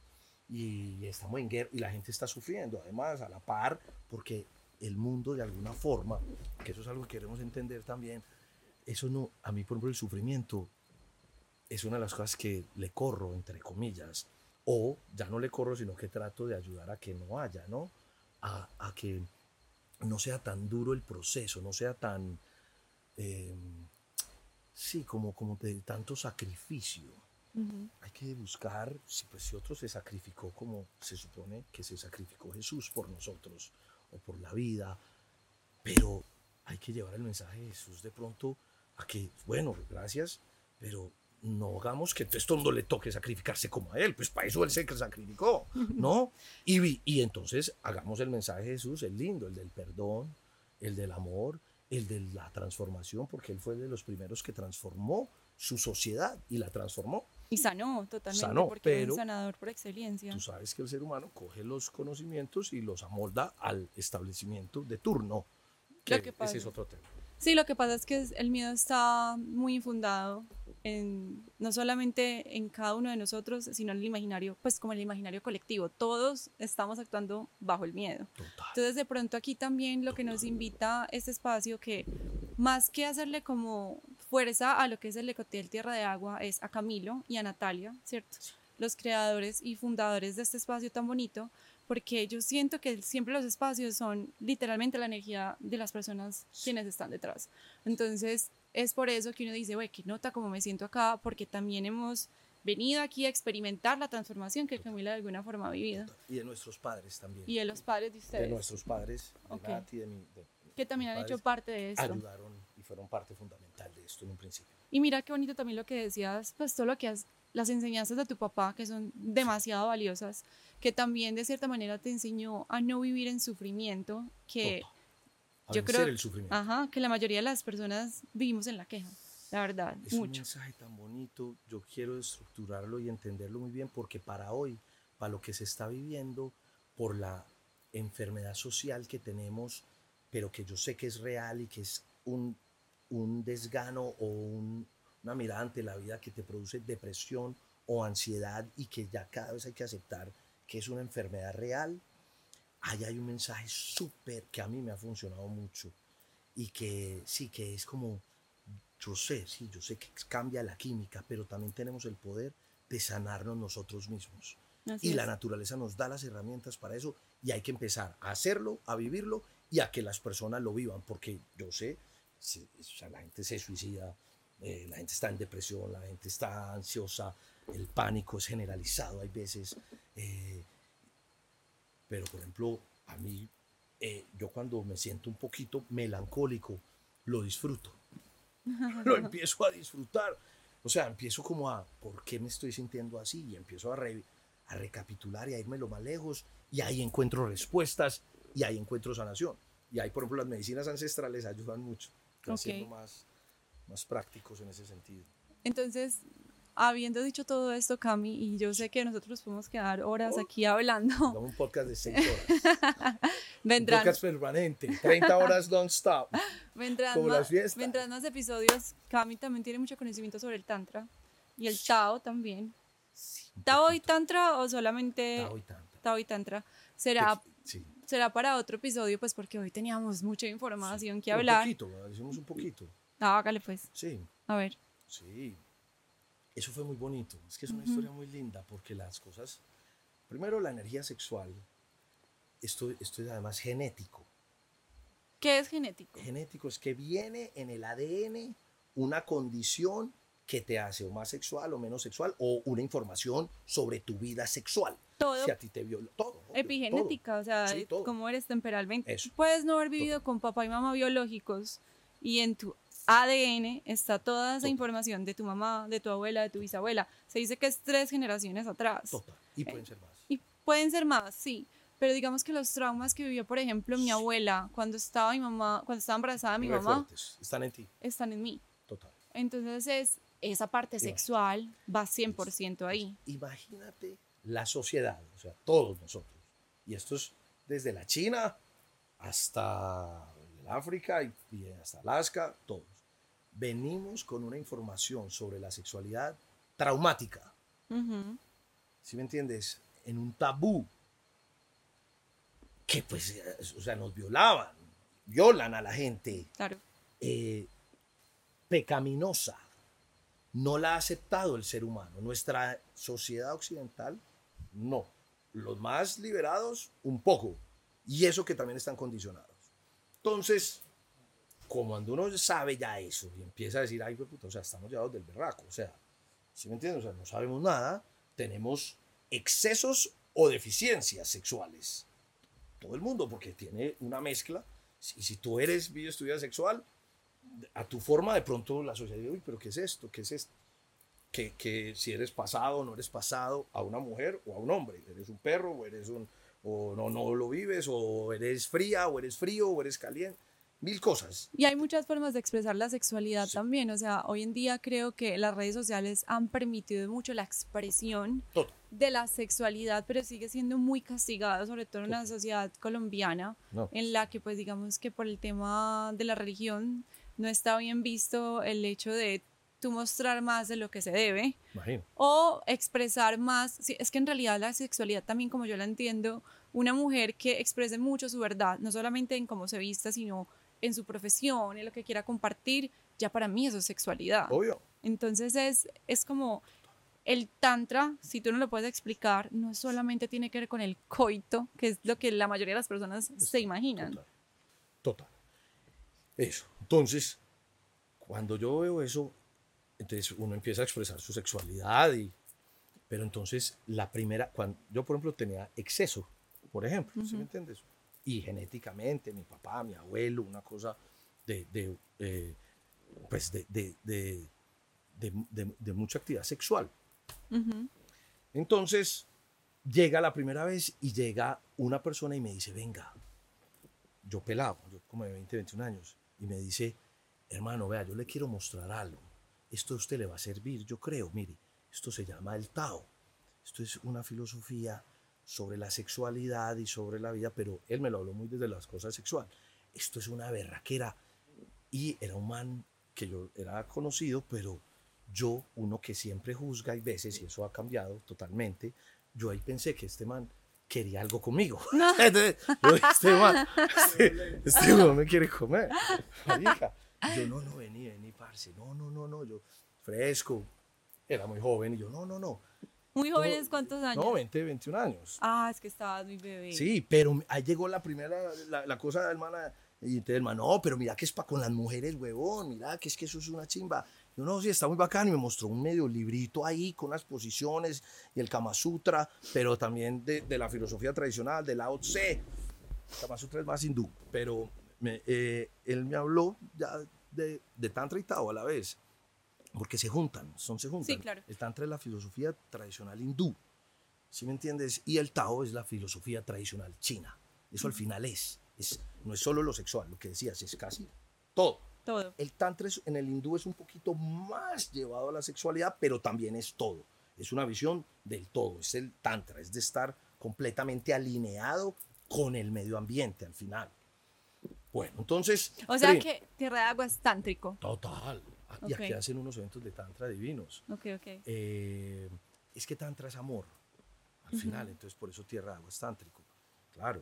y estamos en guerra y la gente está sufriendo, además, a la par, porque el mundo de alguna forma, que eso es algo que queremos entender también, eso no, a mí, por ejemplo, el sufrimiento es una de las cosas que le corro, entre comillas, o ya no le corro, sino que trato de ayudar a que no haya, ¿no? A que no sea tan duro el proceso, no sea tan, eh, sí, como de tanto sacrificio. Hay que buscar, si otro se sacrificó como se supone que se sacrificó Jesús por nosotros, o por la vida, pero hay que llevar el mensaje de Jesús de pronto a que, bueno, gracias, pero no hagamos que a todo el mundo le toque sacrificarse como a él, pues para eso él se sacrificó, ¿no? Y entonces hagamos el mensaje de Jesús, el lindo, el del perdón, el del amor, el de la transformación, porque él fue de los primeros que transformó su sociedad y la transformó. Y sanó totalmente, Sanó, porque es un pero sanador por excelencia. tú sabes que el ser humano coge los conocimientos y los amolda al establecimiento de turno, que ese es otro tema. Sí, lo que pasa es que el miedo está muy infundado no solamente en cada uno de nosotros, sino en el imaginario, pues como el imaginario colectivo. Todos estamos actuando bajo el miedo. Total. Entonces, de pronto aquí también lo que nos invita este espacio, que más que hacerle como fuerza a lo que es el Ecotel Tierra de Agua, es a Camilo y a Natalia, ¿cierto? Los creadores y fundadores de este espacio tan bonito, porque yo siento que siempre los espacios son literalmente la energía de las personas quienes están detrás. Entonces, es por eso que uno dice, güey, qué nota como me siento acá, porque también hemos venido aquí a experimentar la transformación que Camila de alguna forma ha vivido. Y de nuestros padres también. Y de los padres de ustedes. De nuestros padres, de Okay. Nati, que también han hecho parte de esto. Ayudaron y fueron parte fundamental de esto en un principio. Y mira qué bonito también lo que decías, pues todo lo que has, las enseñanzas de tu papá, que son demasiado valiosas, que también de cierta manera te enseñó a no vivir en sufrimiento, que yo creo el sufrimiento. Ajá, que la mayoría de las personas vivimos en la queja, la verdad, es mucho. Un mensaje tan bonito, yo quiero estructurarlo y entenderlo muy bien, porque para hoy, para lo que se está viviendo, por la enfermedad social que tenemos, pero que yo sé que es real y que es un desgano o una mirada ante la vida que te produce depresión o ansiedad, y que ya cada vez hay que aceptar que es una enfermedad real. Ahí hay un mensaje súper que a mí me ha funcionado mucho y que sí, que es como, yo sé que cambia la química, pero también tenemos el poder de sanarnos nosotros mismos. Así y es. La naturaleza nos da las herramientas para eso, y hay que empezar a hacerlo, a vivirlo y a que las personas lo vivan, porque yo sé, o sea, la gente se suicida, la gente está en depresión, la gente está ansiosa, el pánico es generalizado hay veces, pero por ejemplo a mí, yo cuando me siento un poquito melancólico, lo disfruto. Lo empiezo a disfrutar. O sea, empiezo como a, ¿por qué me estoy sintiendo así? Y empiezo a recapitular y a irme lo más lejos. Y ahí encuentro respuestas y ahí encuentro sanación. Y ahí, por ejemplo, las medicinas ancestrales ayudan mucho, siendo más prácticos en ese sentido. Entonces, habiendo dicho todo esto, Cami, y yo sé que nosotros podemos quedar horas aquí hablando. Hagamos un podcast de 6 horas. Vendrán, un podcast permanente, 30 horas non-stop. Como las fiestas. vendrán más episodios. Cami también tiene mucho conocimiento sobre el Tantra y el Tao también. Sí, ¿Tao y Tantra o solamente Tao y Tantra? Tao y Tantra. Será para otro episodio, pues porque hoy teníamos mucha información que hablar. Un poquito, hicimos un poquito. Ah, hágale pues. Sí. A ver. Sí. Eso fue muy bonito. Es que es una historia muy linda porque las cosas... Primero, la energía sexual. Esto es además genético. ¿Qué es genético? Genético es que viene en el ADN una condición que te hace o más sexual o menos sexual o una información sobre tu vida sexual. Todo. Si a ti te viola, todo. Epigenética, todo. o sea, Sí, todo. cómo eres temperalmente. Eso. Puedes no haber vivido con papá y mamá biológicos y en tu ADN está toda esa Total. información de tu mamá, de tu abuela, de tu bisabuela. Se dice que es 3 generaciones atrás. Total. Y pueden ser más. Y pueden ser más, sí. Pero digamos que los traumas que vivió, por ejemplo, mi abuela cuando estaba embarazada de mi Muy mamá, fuertes. Están en ti. están en mí. Total. Entonces esa parte sexual va 100% ahí. Imagínate la sociedad, o sea, todos nosotros. Y esto es desde la China hasta el África y hasta Alaska, todos. Venimos con una información sobre la sexualidad traumática. Uh-huh. ¿Sí me entiendes? En un tabú. Que pues, o sea, nos violan a la gente. Claro. Pecaminosa. No la ha aceptado el ser humano. Nuestra sociedad occidental, no. Los más liberados, un poco. Y eso que también están condicionados. Entonces, como cuando uno sabe ya eso y empieza a decir, ay, puta, o sea, estamos llevados del berraco. O sea, ¿sí me entiendes? O sea, no sabemos nada. Tenemos excesos o deficiencias sexuales. Todo el mundo, porque tiene una mezcla. Y si tú vives tu vida sexual, a tu forma de pronto la sociedad dice, uy, pero ¿qué es esto? ¿Qué es esto? Que si eres pasado o no eres pasado a una mujer o a un hombre, eres un perro o no lo vives, o eres fría o eres frío o eres caliente, 1000 cosas. Y hay muchas formas de expresar la sexualidad también, o sea, hoy en día creo que las redes sociales han permitido mucho la expresión de la sexualidad, pero sigue siendo muy castigada, sobre todo en la sociedad colombiana, en la que pues digamos que por el tema de la religión no está bien visto el hecho de tú mostrar más de lo que se debe. Imagino. O expresar más. Sí, es que en realidad la sexualidad también, como yo la entiendo, una mujer que exprese mucho su verdad, no solamente en cómo se vista, sino en su profesión, en lo que quiera compartir, ya para mí eso es sexualidad. Obvio. Entonces es como el tantra, si tú no lo puedes explicar, no solamente tiene que ver con el coito, que es lo que la mayoría de las personas se imaginan. Total. Eso. Entonces, cuando yo veo eso, entonces uno empieza a expresar su sexualidad, pero entonces cuando yo por ejemplo tenía exceso, por ejemplo, ¿sí me entiendes? Y genéticamente, mi papá, mi abuelo, una cosa de mucha actividad sexual. Uh-huh. Entonces, llega la primera vez y llega una persona y me dice, venga, yo pelado, yo como de 20, 21 años, y me dice, hermano, vea, yo le quiero mostrar algo. Esto a usted le va a servir, yo creo, mire, esto se llama el Tao. Esto es una filosofía sobre la sexualidad y sobre la vida, pero él me lo habló muy desde las cosas sexuales. Esto es una berraquera. Y era un man que yo era conocido, pero yo, uno que siempre juzga hay veces, y eso ha cambiado totalmente, yo ahí pensé que este man quería algo conmigo. No. Este man me quiere comer. Marica. Yo, no, vení, parce. No, yo, fresco. Era muy joven y yo, no. ¿Muy jóvenes cuántos años? No, 20, 21 años. Ah, es que estabas muy bebé. Sí, pero ahí llegó la primera, la cosa del man, y entonces el man, no, pero mira que es para con las mujeres, huevón, mira que es que eso es una chimba. Yo, no, sí, está muy bacán, y me mostró un medio librito ahí con las posiciones y el Kama Sutra, pero también de la filosofía tradicional, de Lao Tse. El Kama Sutra es más hindú, pero Él me habló ya de Tantra y Tao a la vez, porque se juntan. Sí, claro. El Tantra es la filosofía tradicional hindú, ¿sí me entiendes? Y el Tao es la filosofía tradicional china. Eso al final no es solo lo sexual, lo que decías, es casi todo. Todo. El Tantra en el hindú es un poquito más llevado a la sexualidad, pero también es todo. Es una visión del todo, es el Tantra, es de estar completamente alineado con el medio ambiente al final. Bueno, entonces... O sea que Tierra de Agua es tántrico. Total. Y aquí hacen unos eventos de Tantra divinos. Ok. Es que Tantra es amor, al final, entonces por eso Tierra de Agua es tántrico. Claro.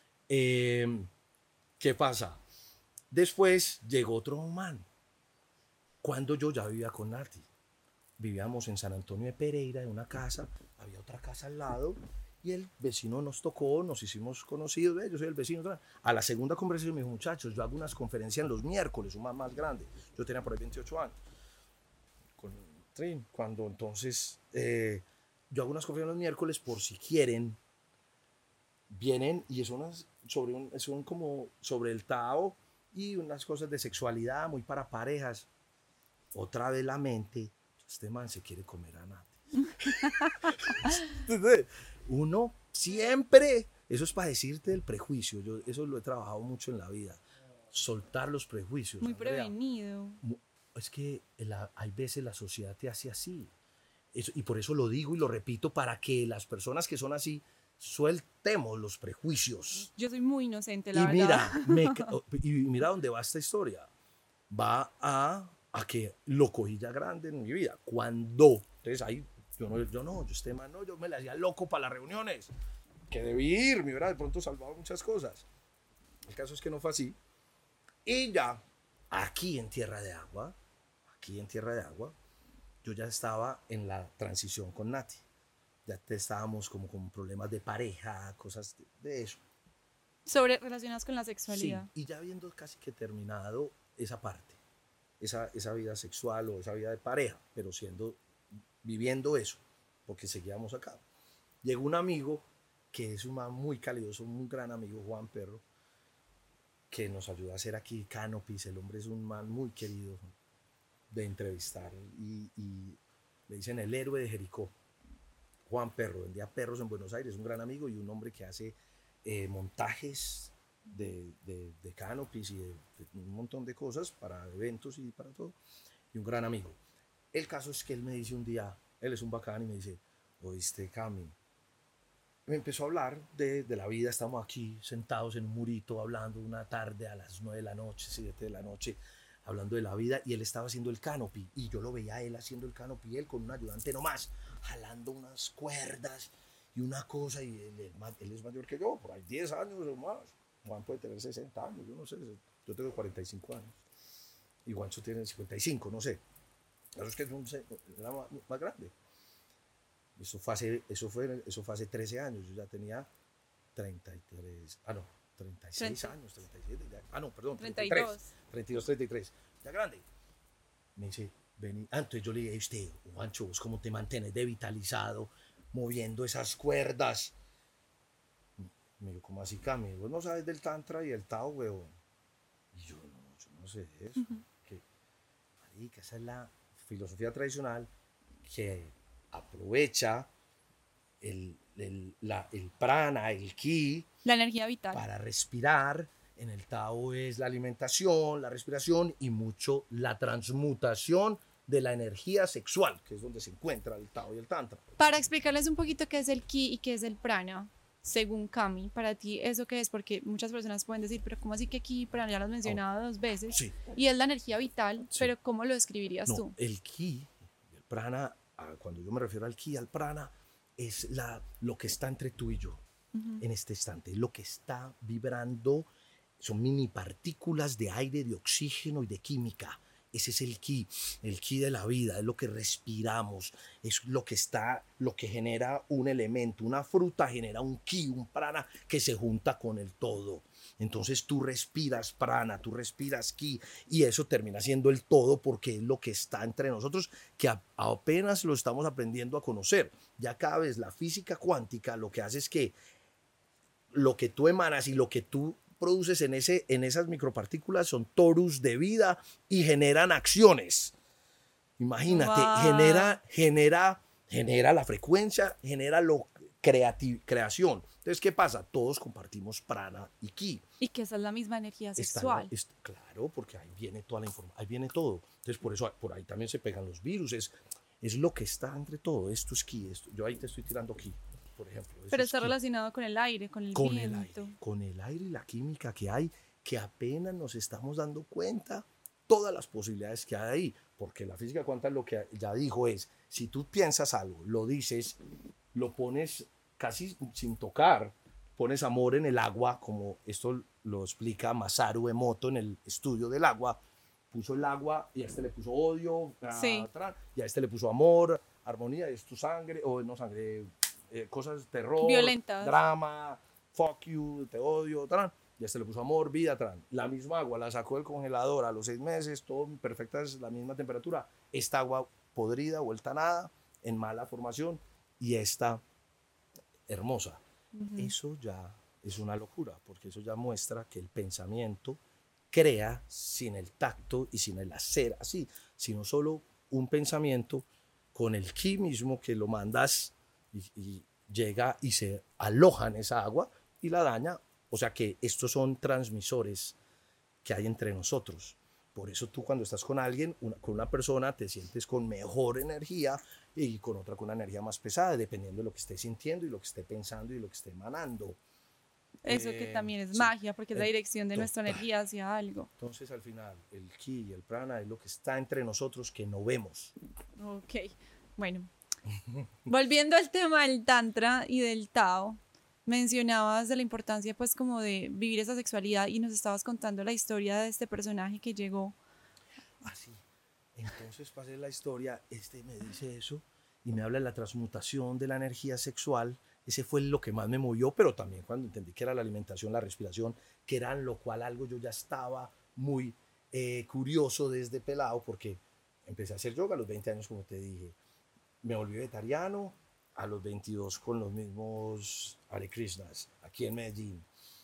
¿Qué pasa? Después llegó otro man. Cuando yo ya vivía con Nati. Vivíamos en San Antonio de Pereira, en una casa, había otra casa al lado, y el vecino nos tocó, nos hicimos conocidos, yo soy el vecino. A la segunda conversación me dijo, muchachos, yo hago unas conferencias los miércoles, un más grande. Yo tenía por ahí 28 años. Con Trin, cuando entonces yo hago unas conferencias los miércoles por si quieren, vienen y son como sobre el Tao y unas cosas de sexualidad muy para parejas. Otra vez la mente, este man se quiere comer a Nati. Entonces, uno siempre, eso es para decirte el prejuicio, yo eso lo he trabajado mucho en la vida, soltar los prejuicios. Muy Andrea. prevenido. Es que hay veces la sociedad te hace así. Y por eso lo digo y lo repito, para que las personas que son así sueltemos los prejuicios. Yo soy muy inocente, la verdad. Y mira dónde va esta historia. Va a que lo cogí ya grande en mi vida. Entonces ahí, yo este man no, yo me la hacía loco para las reuniones. Que debí ir, me hubiera de pronto salvado muchas cosas. El caso es que no fue así. Y ya, aquí en Tierra de Agua, yo ya estaba en la transición con Nati. Ya estábamos como con problemas de pareja, cosas de eso. Relacionadas con la sexualidad. Sí, y ya habiendo casi que terminado esa parte, esa vida sexual o esa vida de pareja, pero viviendo eso, porque seguíamos acá. Llegó un amigo que es un man muy calidoso, un gran amigo, Juan Perro, que nos ayuda a hacer aquí Canopies. El hombre es un man muy querido de entrevistar y le dicen el héroe de Jericó. Juan Perro, vendía perros en Buenos Aires, un gran amigo y un hombre que hace montajes de Canopies y de un montón de cosas para eventos y para todo, y un gran amigo. El caso es que él me dice un día, él es un bacán, y me dice, oíste, Cami, me empezó a hablar de la vida. Estamos aquí sentados en un murito hablando una tarde a las 9 de la noche, 7 de la noche, hablando de la vida, y él estaba haciendo el canopy, y yo lo veía a él haciendo el canopy, él con un ayudante nomás, jalando unas cuerdas y una cosa, y él es mayor que yo, por ahí 10 años o más. Juan puede tener 60 años, yo no sé, yo tengo 45 años, y Juancho tiene 55, no sé. Eso es que era más grande. Eso fue hace 13 años, yo ya tenía 33, 36 años, 37, ya, perdón, 32, 33, ya grande. Me dice, vení, entonces yo le dije, usted, Juancho, ¿vos cómo te mantienes devitalizado, moviendo esas cuerdas? Me dijo, ¿cómo así, Cami? Vos no sabes del Tantra y el Tao, weón. Y yo no sé de eso. Marica, esa es la filosofía tradicional que aprovecha el prana, el ki, la energía vital, para respirar. En el Tao es la alimentación, la respiración y mucho la transmutación de la energía sexual, que es donde se encuentra el Tao y el Tantra. Para explicarles un poquito qué es el ki y qué es el prana, según Cami, para ti, ¿eso qué es? Porque muchas personas pueden decir, pero ¿cómo así que ki y prana? Ya lo has mencionado 2 veces. Sí. Y es la energía vital, Sí. Pero ¿cómo lo describirías tú? El ki, el prana, cuando yo me refiero al ki, al prana, es lo que está entre tú y yo en este instante, lo que está vibrando. Son mini partículas de aire, de oxígeno y de química. Ese es el ki de la vida, es lo que respiramos, es lo que genera un elemento. Una fruta genera un ki, un prana que se junta con el todo. Entonces tú respiras prana, tú respiras ki, y eso termina siendo el todo, porque es lo que está entre nosotros, que apenas lo estamos aprendiendo a conocer. Ya cada vez la física cuántica lo que hace es que lo que tú emanas y lo que tú produces en esas micropartículas son torus de vida y generan acciones. Imagínate, Wow. genera la frecuencia, genera creación. Entonces, ¿qué pasa? Todos compartimos prana y ki. Y que esa es la misma energía sexual. Claro, porque ahí viene toda la información, ahí viene todo. Entonces, por eso por ahí también se pegan los virus. Es lo que está entre todo. Esto es ki. Yo ahí te estoy tirando ki, por ejemplo. Eso Pero es está ki. relacionado con el aire, con el viento. Con el aire y la química que hay, que apenas nos estamos dando cuenta todas las posibilidades que hay ahí, porque la física cuántica lo que ya dijo es, si tú piensas algo, lo dices, lo pones casi sin tocar, pones amor en el agua, como esto lo explica Masaru Emoto en el estudio del agua, puso el agua y a este le puso odio, Sí. y a este le puso amor, armonía, es tu sangre, o no sangre, cosas, terror, Violentas. drama, fuck you, te odio, y a este le puso amor, vida, la misma agua la sacó del congelador a los 6 meses, todo perfecta, es la misma temperatura, esta agua podrida, vuelta a nada, en mala formación, y esta hermosa. Eso ya es una locura, porque eso ya muestra que el pensamiento crea sin el tacto y sin el hacer así, sino solo un pensamiento con el ki mismo que lo mandas y llega y se aloja en esa agua y la daña. O sea que estos son transmisores que hay entre nosotros. Por eso tú cuando estás con alguien, con una persona, te sientes con mejor energía y con otra con una energía más pesada, dependiendo de lo que esté sintiendo y lo que esté pensando y lo que esté emanando. Eso que también es Sí. magia, porque es la dirección de nuestra energía hacia algo. Entonces al final el ki y el prana es lo que está entre nosotros que no vemos. Ok, bueno. Volviendo al tema del tantra y del Tao, mencionabas de la importancia pues como de vivir esa sexualidad y nos estabas contando la historia de este personaje que llegó. Así. Entonces pasé la historia, me dice eso y me habla de la transmutación de la energía sexual. Ese fue lo que más me movió, pero también cuando entendí que era la alimentación, la respiración, que era en lo cual algo yo ya estaba muy curioso desde pelado, porque empecé a hacer yoga a los 20 años, como te dije. Me volví vegetariano a los 22 con los mismos Hare Krishnas aquí en Medellín.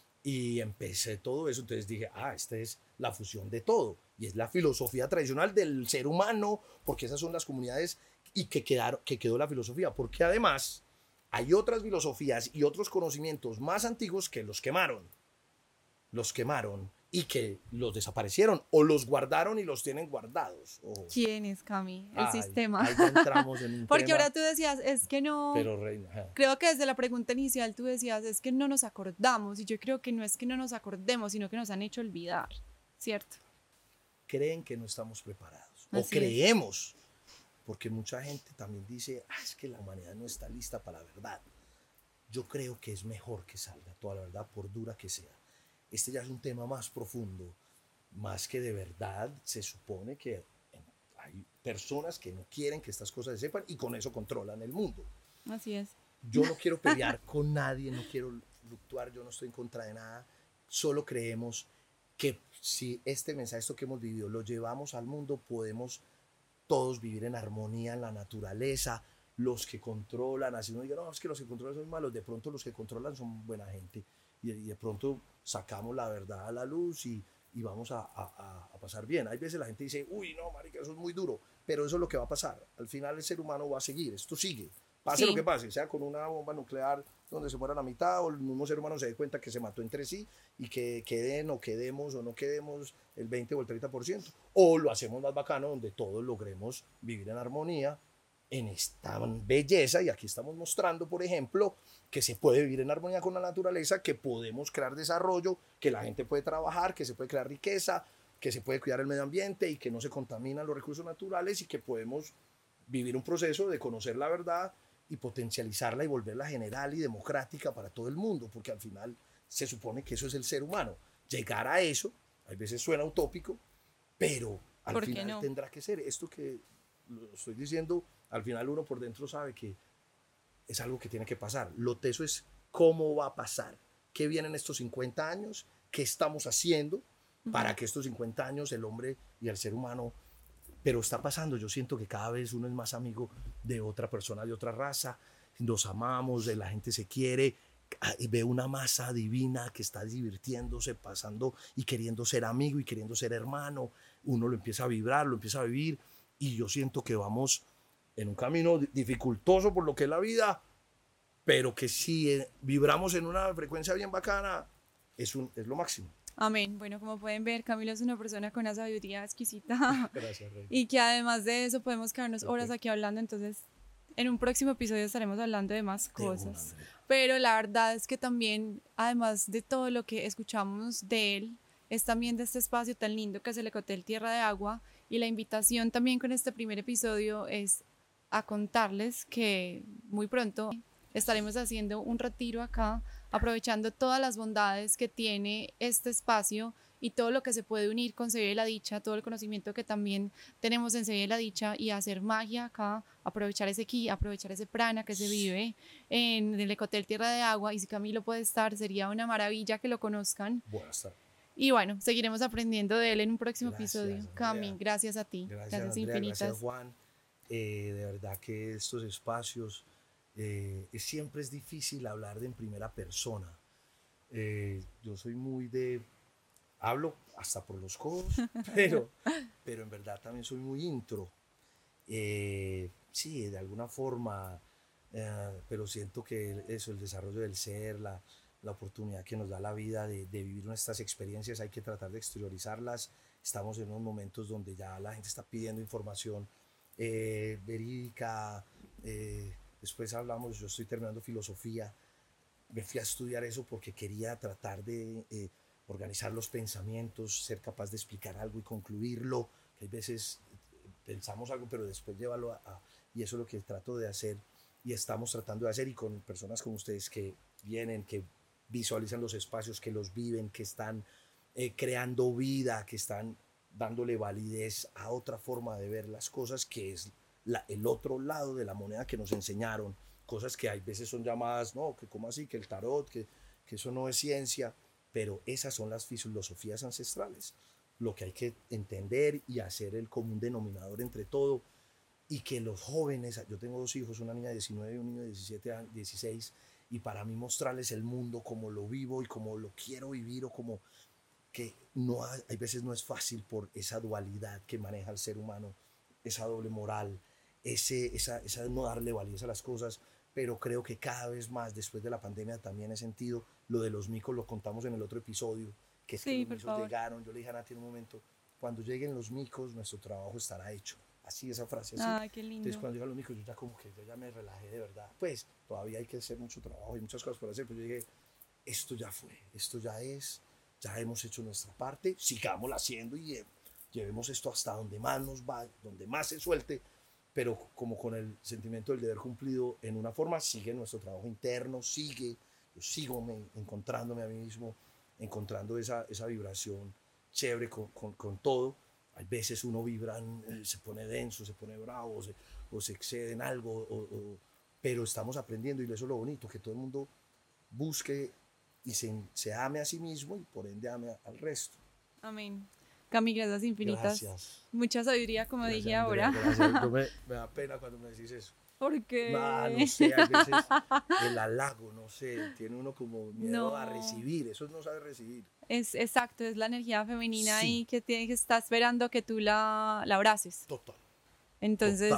Y empecé todo eso, entonces dije, esta es la fusión de todo. Y es la filosofía tradicional del ser humano, porque esas son las comunidades y que quedó la filosofía. Porque además hay otras filosofías y otros conocimientos más antiguos que los quemaron. Los quemaron y que los desaparecieron o los guardaron y los tienen guardados. Ojo. ¿Quién es, Cami? El sistema. Ahí ya entramos en un Porque tema, ahora tú decías, es que no. pero reina. Creo que desde la pregunta inicial tú decías, es que no nos acordamos. Y yo creo que no es que no nos acordemos, sino que nos han hecho olvidar. ¿Cierto? Creen que no estamos preparados. Así o creemos. Porque mucha gente también dice, es que la humanidad no está lista para la verdad. Yo creo que es mejor que salga toda la verdad, por dura que sea. Este ya es un tema más profundo, más que de verdad se supone que hay personas que no quieren que estas cosas se sepan y con eso controlan el mundo. Así es. Yo no quiero pelear con nadie, no quiero fluctuar, yo no estoy en contra de nada. Solo creemos que si este mensaje, esto que hemos vivido, lo llevamos al mundo, podemos todos vivir en armonía en la naturaleza. Los que controlan, así uno diga, no, es que los que controlan son malos, de pronto los que controlan son buena gente y de pronto sacamos la verdad a la luz y vamos a pasar bien. Hay veces la gente dice, uy, no, marica, eso es muy duro, pero eso es lo que va a pasar. Al final el ser humano va a seguir, esto sigue. Pase lo que pase, sea con una bomba nuclear donde se muera la mitad o el mismo ser humano se dé cuenta que se mató entre sí y que queden o quedemos o no quedemos el 20 o el 30%. O lo hacemos más bacano donde todos logremos vivir en armonía en esta belleza, y aquí estamos mostrando, por ejemplo, que se puede vivir en armonía con la naturaleza, que podemos crear desarrollo, que la gente puede trabajar, que se puede crear riqueza, que se puede cuidar el medio ambiente y que no se contaminan los recursos naturales y que podemos vivir un proceso de conocer la verdad y potencializarla y volverla general y democrática para todo el mundo, porque al final se supone que eso es el ser humano. Llegar a eso, a veces suena utópico, pero al final tendrá que ser. Esto que lo estoy diciendo, al final uno por dentro sabe que es algo que tiene que pasar. Lo teso es cómo va a pasar, qué vienen estos 50 años, qué estamos haciendo para que estos 50 años el hombre y el ser humano, pero está pasando. Yo siento que cada vez uno es más amigo de otra persona, de otra raza, nos amamos, la gente se quiere, y ve una masa divina que está divirtiéndose, pasando y queriendo ser amigo y queriendo ser hermano, uno lo empieza a vibrar, lo empieza a vivir, y yo siento que vamos en un camino dificultoso por lo que es la vida, pero que si vibramos en una frecuencia bien bacana, es lo máximo. Amén. Bueno, como pueden ver, Camilo es una persona con una sabiduría exquisita. Gracias, Rey. Y que además de eso podemos quedarnos horas aquí hablando, entonces en un próximo episodio estaremos hablando de más cosas. Pero la verdad es que también, además de todo lo que escuchamos de él, es también de este espacio tan lindo que es el Ecotel Tierra de Agua, y la invitación también con este primer episodio es a contarles que muy pronto estaremos haciendo un retiro acá, aprovechando todas las bondades que tiene este espacio y todo lo que se puede unir con Sevilla de la Dicha, todo el conocimiento que también tenemos en Sevilla de la Dicha, y hacer magia acá, aprovechar ese ki, aprovechar ese prana que se vive en el Ecotel Tierra de Agua. Y si Camilo puede estar, sería una maravilla que lo conozcan. Buenas tardes. Y bueno, seguiremos aprendiendo de él en un próximo episodio. Cami, gracias a ti. Gracias Andrea, infinitas. Gracias, Juan. De verdad que estos espacios siempre es difícil hablar en primera persona. Yo soy muy hablo hasta por los codos, pero en verdad también soy muy intro. Sí, de alguna forma, pero siento que el desarrollo del ser, la oportunidad que nos da la vida de vivir nuestras experiencias, hay que tratar de exteriorizarlas. Estamos en unos momentos donde ya la gente está pidiendo información verídica. Después hablamos, yo estoy terminando filosofía, me fui a estudiar eso porque quería tratar de organizar los pensamientos, ser capaz de explicar algo y concluirlo, que hay veces pensamos algo pero después llevarlo y eso es lo que trato de hacer y estamos tratando de hacer, y con personas como ustedes que vienen, que visualizan los espacios, que los viven, que están creando vida, que están dándole validez a otra forma de ver las cosas, que es el otro lado de la moneda que nos enseñaron, cosas que hay veces son llamadas, no, que como así, que el tarot, que eso no es ciencia, pero esas son las filosofías ancestrales, lo que hay que entender y hacer el común denominador entre todo, y que los jóvenes, yo tengo 2 hijos, una niña de 19 y un niño de 16, y para mí mostrarles el mundo como lo vivo y como lo quiero vivir, o como que no hay veces no es fácil por esa dualidad que maneja el ser humano, esa doble moral, esa no darle validez a las cosas, pero creo que cada vez más después de la pandemia también he sentido lo de los micos, lo contamos en el otro episodio, que es sí, que los micos llegaron. Yo le dije a Nati en un momento, cuando lleguen los micos nuestro trabajo estará hecho, así esa frase, así. Ah, qué lindo. Entonces cuando llegan los micos yo ya como que yo ya me relajé de verdad, pues todavía hay que hacer mucho trabajo y muchas cosas por hacer, pero yo dije, esto ya fue, esto ya es, ya hemos hecho nuestra parte, sigámosla haciendo y llevemos esto hasta donde más nos va, donde más se suelte, pero como con el sentimiento del deber cumplido en una forma. Sigue nuestro trabajo interno, yo sigo encontrándome a mí mismo, encontrando esa vibración chévere con todo. Hay veces uno vibra, se pone denso, se pone bravo, o se excede en algo, pero estamos aprendiendo, y eso es lo bonito, que todo el mundo busque y se ame a sí mismo y por ende ame al resto. Amén. Cami, gracias infinitas. Gracias. Mucha sabiduría, como Gracias, dije Andrea, ahora. Gracias. Me da pena cuando me decís eso. ¿Por qué? No sé, a veces el halago, no sé, tiene uno como miedo No. a recibir, eso no sabe recibir. Es exacto, es la energía femenina Sí. ahí que está esperando que tú la abraces. Total. Entonces,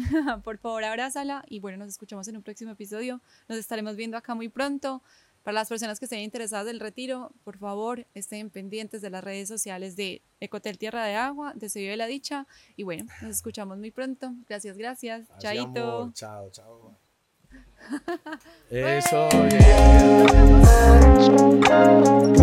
por favor, abrázala, y bueno, nos escuchamos en un próximo episodio. Nos estaremos viendo acá muy pronto. Para las personas que estén interesadas del retiro, por favor, estén pendientes de las redes sociales de Ecotel Tierra de Agua, de Sevilla de la Dicha. Y bueno, nos escuchamos muy pronto. Gracias. Chaito. Amor. Chao. Eso. Yeah.